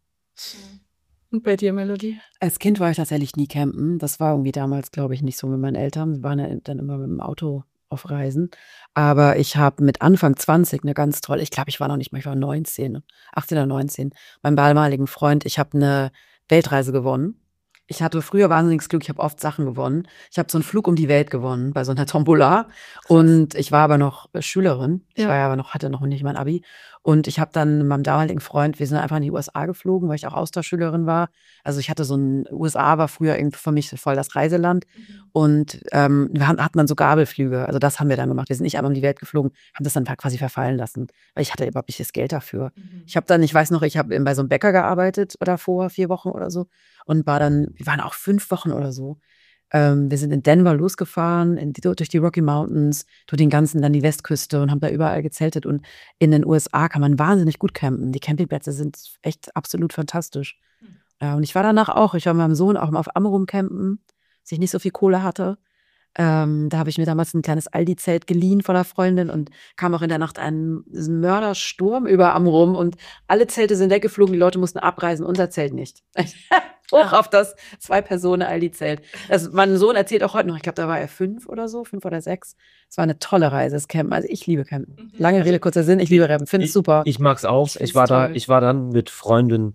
B: Und bei dir, Melody?
C: Als Kind war ich tatsächlich nie campen. Das war irgendwie damals, glaube ich, nicht so mit meinen Eltern. Wir waren ja dann immer mit dem Auto auf Reisen. Aber ich habe mit Anfang 20 eine ganz tolle, ich glaube, ich war noch nicht mal, ich war 18 oder 19. Meinem damaligen Freund, ich habe eine Weltreise gewonnen. Ich hatte früher wahnsinniges Glück, ich habe oft Sachen gewonnen. Ich habe so einen Flug um die Welt gewonnen bei so einer Tombola. Und ich war aber noch Schülerin. Ich war ja aber noch, hatte noch nicht mein Abi. Und ich habe dann mit meinem damaligen Freund, wir sind einfach in die USA geflogen, weil ich auch Austauschschülerin war. Also ich hatte USA war früher irgendwie für mich voll das Reiseland. Und wir hatten dann so Gabelflüge. Also das haben wir dann gemacht. Wir sind nicht einmal um die Welt geflogen, haben das dann quasi verfallen lassen. Weil ich hatte überhaupt nicht das Geld dafür. Ich habe dann, ich weiß noch, ich habe bei so einem Bäcker gearbeitet oder vor 4 Wochen oder so. Und wir waren auch 5 Wochen oder so. Wir sind in Denver losgefahren, durch die Rocky Mountains, durch dann die Westküste und haben da überall gezeltet. Und in den USA kann man wahnsinnig gut campen. Die Campingplätze sind echt absolut fantastisch. Und ich war danach auch, ich war mit meinem Sohn auch mal auf Amrum campen, als ich nicht so viel Kohle hatte. Da habe ich mir damals ein kleines Aldi-Zelt geliehen von einer Freundin und kam auch in der Nacht ein Mördersturm über Amrum und alle Zelte sind weggeflogen, die Leute mussten abreisen, unser Zelt nicht. Hoch auf das 2-Personen-Aldi-Zelt. Mein Sohn erzählt auch heute noch, ich glaube, da war er 5 oder 6. Es war eine tolle Reise, das Campen. Also ich liebe Campen. Lange Rede, kurzer Sinn, ich liebe Campen, finde es super.
A: Ich mag es auch. Ich war dann mit Freunden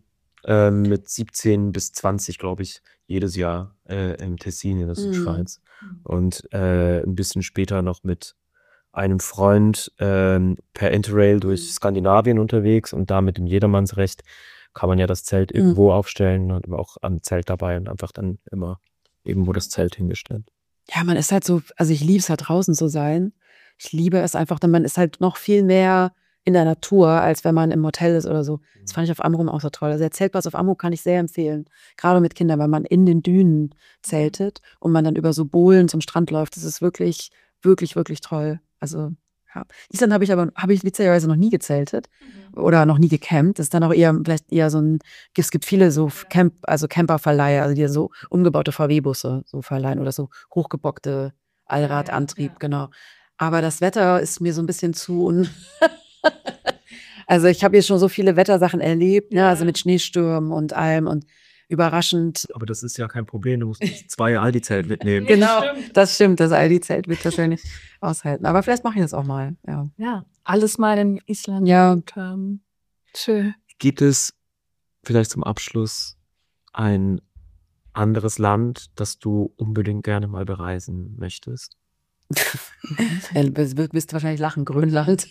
A: mit 17 bis 20, glaube ich, jedes Jahr im Tessin in der Südschweiz. Und ein bisschen später noch mit einem Freund per Interrail durch Skandinavien unterwegs und da mit dem Jedermannsrecht kann man ja das Zelt irgendwo aufstellen und auch am Zelt dabei und einfach dann immer irgendwo das Zelt hingestellt.
C: Ja, man ist halt so, also ich liebe es halt draußen zu sein. Ich liebe es einfach, denn man ist halt noch viel mehr in der Natur, als wenn man im Hotel ist oder so. Das fand ich auf Amrum auch so toll. Also der Zeltplatz auf Amrum kann ich sehr empfehlen. Gerade mit Kindern, weil man in den Dünen zeltet und man dann über so Bohlen zum Strand läuft. Das ist wirklich, wirklich, wirklich toll. Also ja. Island habe ich witzigerweise noch nie gezeltet oder noch nie gecampt. Das ist dann auch vielleicht eher so es gibt viele so Camperverleiher, also die so umgebaute VW-Busse so verleihen oder so hochgebockte Allradantrieb, genau. Aber das Wetter ist mir so ein bisschen zu also ich habe hier schon so viele Wettersachen erlebt, ne? Also mit Schneestürmen und allem und überraschend.
A: Aber das ist ja kein Problem, du musst 2 Aldi-Zelt mitnehmen.
C: Genau, das stimmt, das Aldi-Zelt wird das ja nicht aushalten. Aber vielleicht mache ich das auch mal, ja.
B: Ja, alles mal in Island.
C: Ja.
B: Und, schön.
A: Gibt es vielleicht zum Abschluss ein anderes Land, das du unbedingt gerne mal bereisen möchtest?
C: Du wirst wahrscheinlich lachen, Grönland.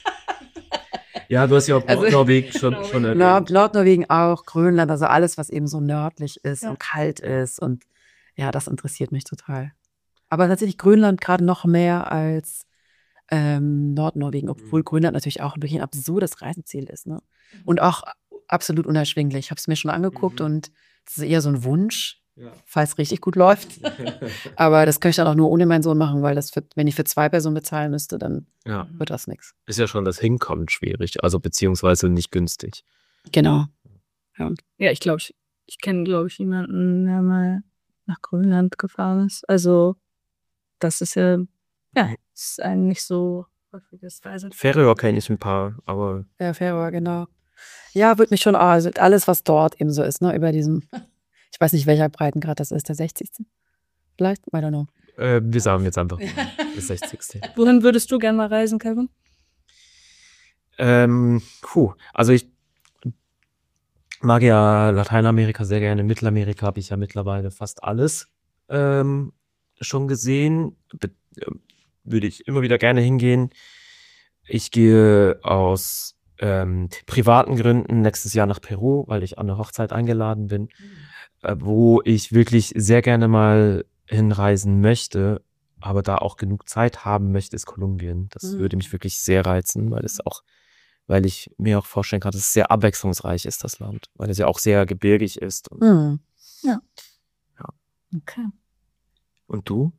A: Ja, du hast ja auch Nordnorwegen schon erwähnt.
C: Nordnorwegen auch, Grönland, also alles, was eben so nördlich ist und kalt ist. Und ja, das interessiert mich total. Aber tatsächlich Grönland gerade noch mehr als Nordnorwegen, obwohl Grönland natürlich auch wirklich ein absurdes Reiseziel ist. Ne? Und auch absolut unerschwinglich. Ich habe es mir schon angeguckt und es ist eher so ein Wunsch, falls es richtig gut läuft. Aber das könnte ich dann auch nur ohne meinen Sohn machen, weil wenn ich für 2 Personen bezahlen müsste, dann wird das nichts.
A: Ist ja schon das Hinkommen schwierig, also beziehungsweise nicht günstig.
C: Genau.
B: Ja, ich kenne, jemanden, der mal nach Grönland gefahren ist. Also, das ist ist eigentlich so häufiges Reise.
A: Färöer kenne ich ein paar, aber
C: Ja, Färöer, genau. Ja, würde mich schon, also alles, was dort eben so ist, ne, über diesem, ich weiß nicht, welcher Breitengrad das ist, der 60. Vielleicht, I don't know.
A: wir sagen jetzt einfach das 60.
B: Wohin würdest du gerne mal reisen, Kevin?
A: Also ich mag ja Lateinamerika sehr gerne. Mittelamerika habe ich ja mittlerweile fast alles schon gesehen. Würde ich immer wieder gerne hingehen. Ich gehe aus privaten Gründen nächstes Jahr nach Peru, weil ich an eine Hochzeit eingeladen bin, wo ich wirklich sehr gerne mal hinreisen möchte, aber da auch genug Zeit haben möchte, ist Kolumbien. Das würde mich wirklich sehr reizen, weil ich mir auch vorstellen kann, dass es sehr abwechslungsreich ist, das Land, weil es ja auch sehr gebirgig ist.
B: Ja. Okay.
A: Und du?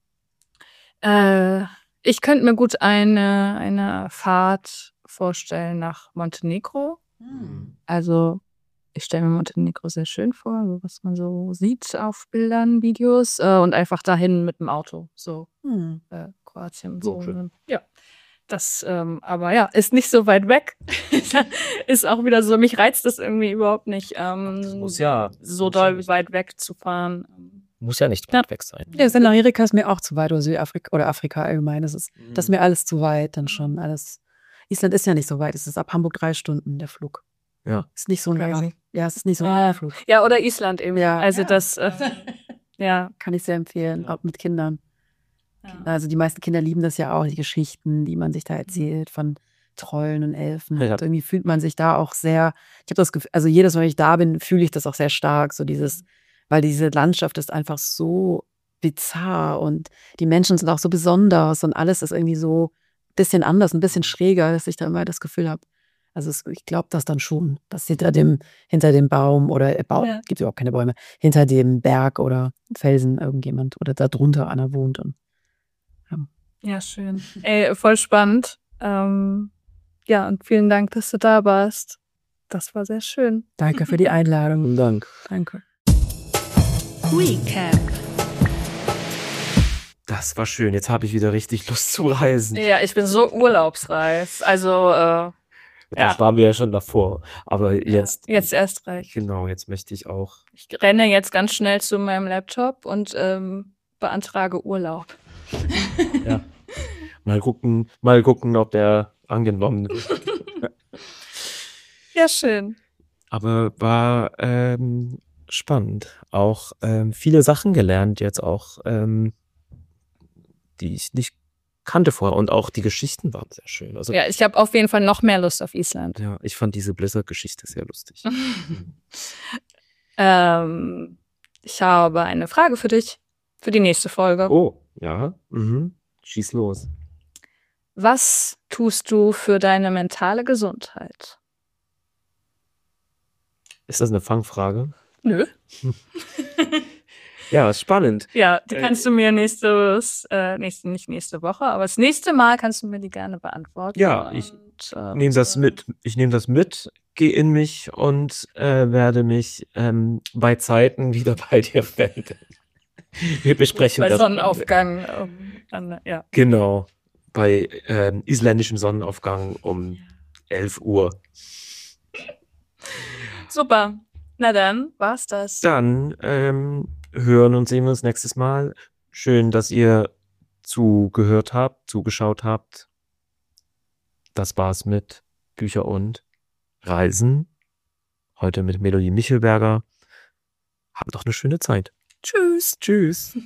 B: Ich könnte mir gut eine Fahrt vorstellen nach Montenegro. Also ich stelle mir Montenegro sehr schön vor, so was man so sieht auf Bildern, Videos und einfach dahin mit dem Auto, so Kroatien und so.
A: schön.
B: Ja, das, aber ja, ist nicht so weit weg. Ist auch wieder so, mich reizt das irgendwie überhaupt nicht, so doll weit weg zu fahren.
A: Muss ja nicht weit weg sein.
C: Ja, Südamerika ist mir auch zu weit, oder Südafrika oder Afrika allgemein. Das ist mir alles zu weit, dann schon alles. Island ist ja nicht so weit, es ist ab Hamburg 3 Stunden der Flug.
A: Ja.
C: Ist nicht so ein langer. Ja, es ist nicht so ein langer Flug.
B: Ja, oder Island eben.
C: Ja.
B: Also das, ja.
C: Kann ich sehr empfehlen, auch mit Kindern.
B: Ja.
C: Also die meisten Kinder lieben das ja auch, die Geschichten, die man sich da erzählt von Trollen und Elfen.
A: Ja.
C: Und irgendwie fühlt man sich da auch sehr, ich habe das Gefühl, also jedes Mal, wenn ich da bin, fühle ich das auch sehr stark, so dieses, weil diese Landschaft ist einfach so bizarr und die Menschen sind auch so besonders und alles ist irgendwie so ein bisschen anders, ein bisschen schräger, dass ich da immer das Gefühl habe, also ich glaube das dann schon, dass hinter dem Baum oder gibt überhaupt keine Bäume, hinter dem Berg oder Felsen irgendjemand oder da drunter einer wohnt. Und,
B: ja, schön. Ey, voll spannend. Ja, und vielen Dank, dass du da warst. Das war sehr schön.
C: Danke für die Einladung.
A: Vielen Dank.
C: Danke.
B: Recap.
A: Das war schön. Jetzt habe ich wieder richtig Lust zu reisen.
B: Ja, ich bin so urlaubsreif. Also,
A: Das waren wir ja schon davor. Aber jetzt.
B: Jetzt erst recht.
A: Genau, jetzt möchte ich auch.
B: Ich renne jetzt ganz schnell zu meinem Laptop und beantrage Urlaub.
A: Ja. Mal gucken, ob der angenommen wird.
B: Ja, schön.
A: Aber war spannend. Auch viele Sachen gelernt jetzt auch, die ich nicht kannte vorher. Und auch die Geschichten waren sehr schön. Also,
B: Ja, ich habe auf jeden Fall noch mehr Lust auf Island.
A: ja, ich fand diese Blizzard-Geschichte sehr lustig.
B: Ich habe eine Frage für dich, für die nächste Folge.
A: Oh, ja. Schieß los.
B: Was tust du für deine mentale Gesundheit?
A: Ist das eine Fangfrage?
B: Nö.
A: Ja, ist spannend.
B: Ja, die kannst du mir nicht nächste Woche, aber das nächste Mal kannst du mir die gerne beantworten.
A: Ja, ich nehme das mit. Ich nehme das mit, gehe in mich und werde mich bei Zeiten wieder bei dir melden. Wir besprechen
B: bei
A: das.
B: Sonnenaufgang. Ja.
A: Genau. Bei isländischem Sonnenaufgang um 11 Uhr.
B: Super. Na dann, war's das.
A: Dann hören und sehen wir uns nächstes Mal. Schön, dass ihr zugeschaut habt. Das war's mit Bücher und Reisen. Heute mit Melodie Michelberger. Habt doch eine schöne Zeit. Tschüss. Tschüss.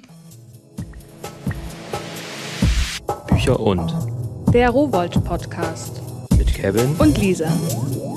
A: Bücher und
B: Der Rowohlt Podcast
A: mit Kevin
B: und Lisa.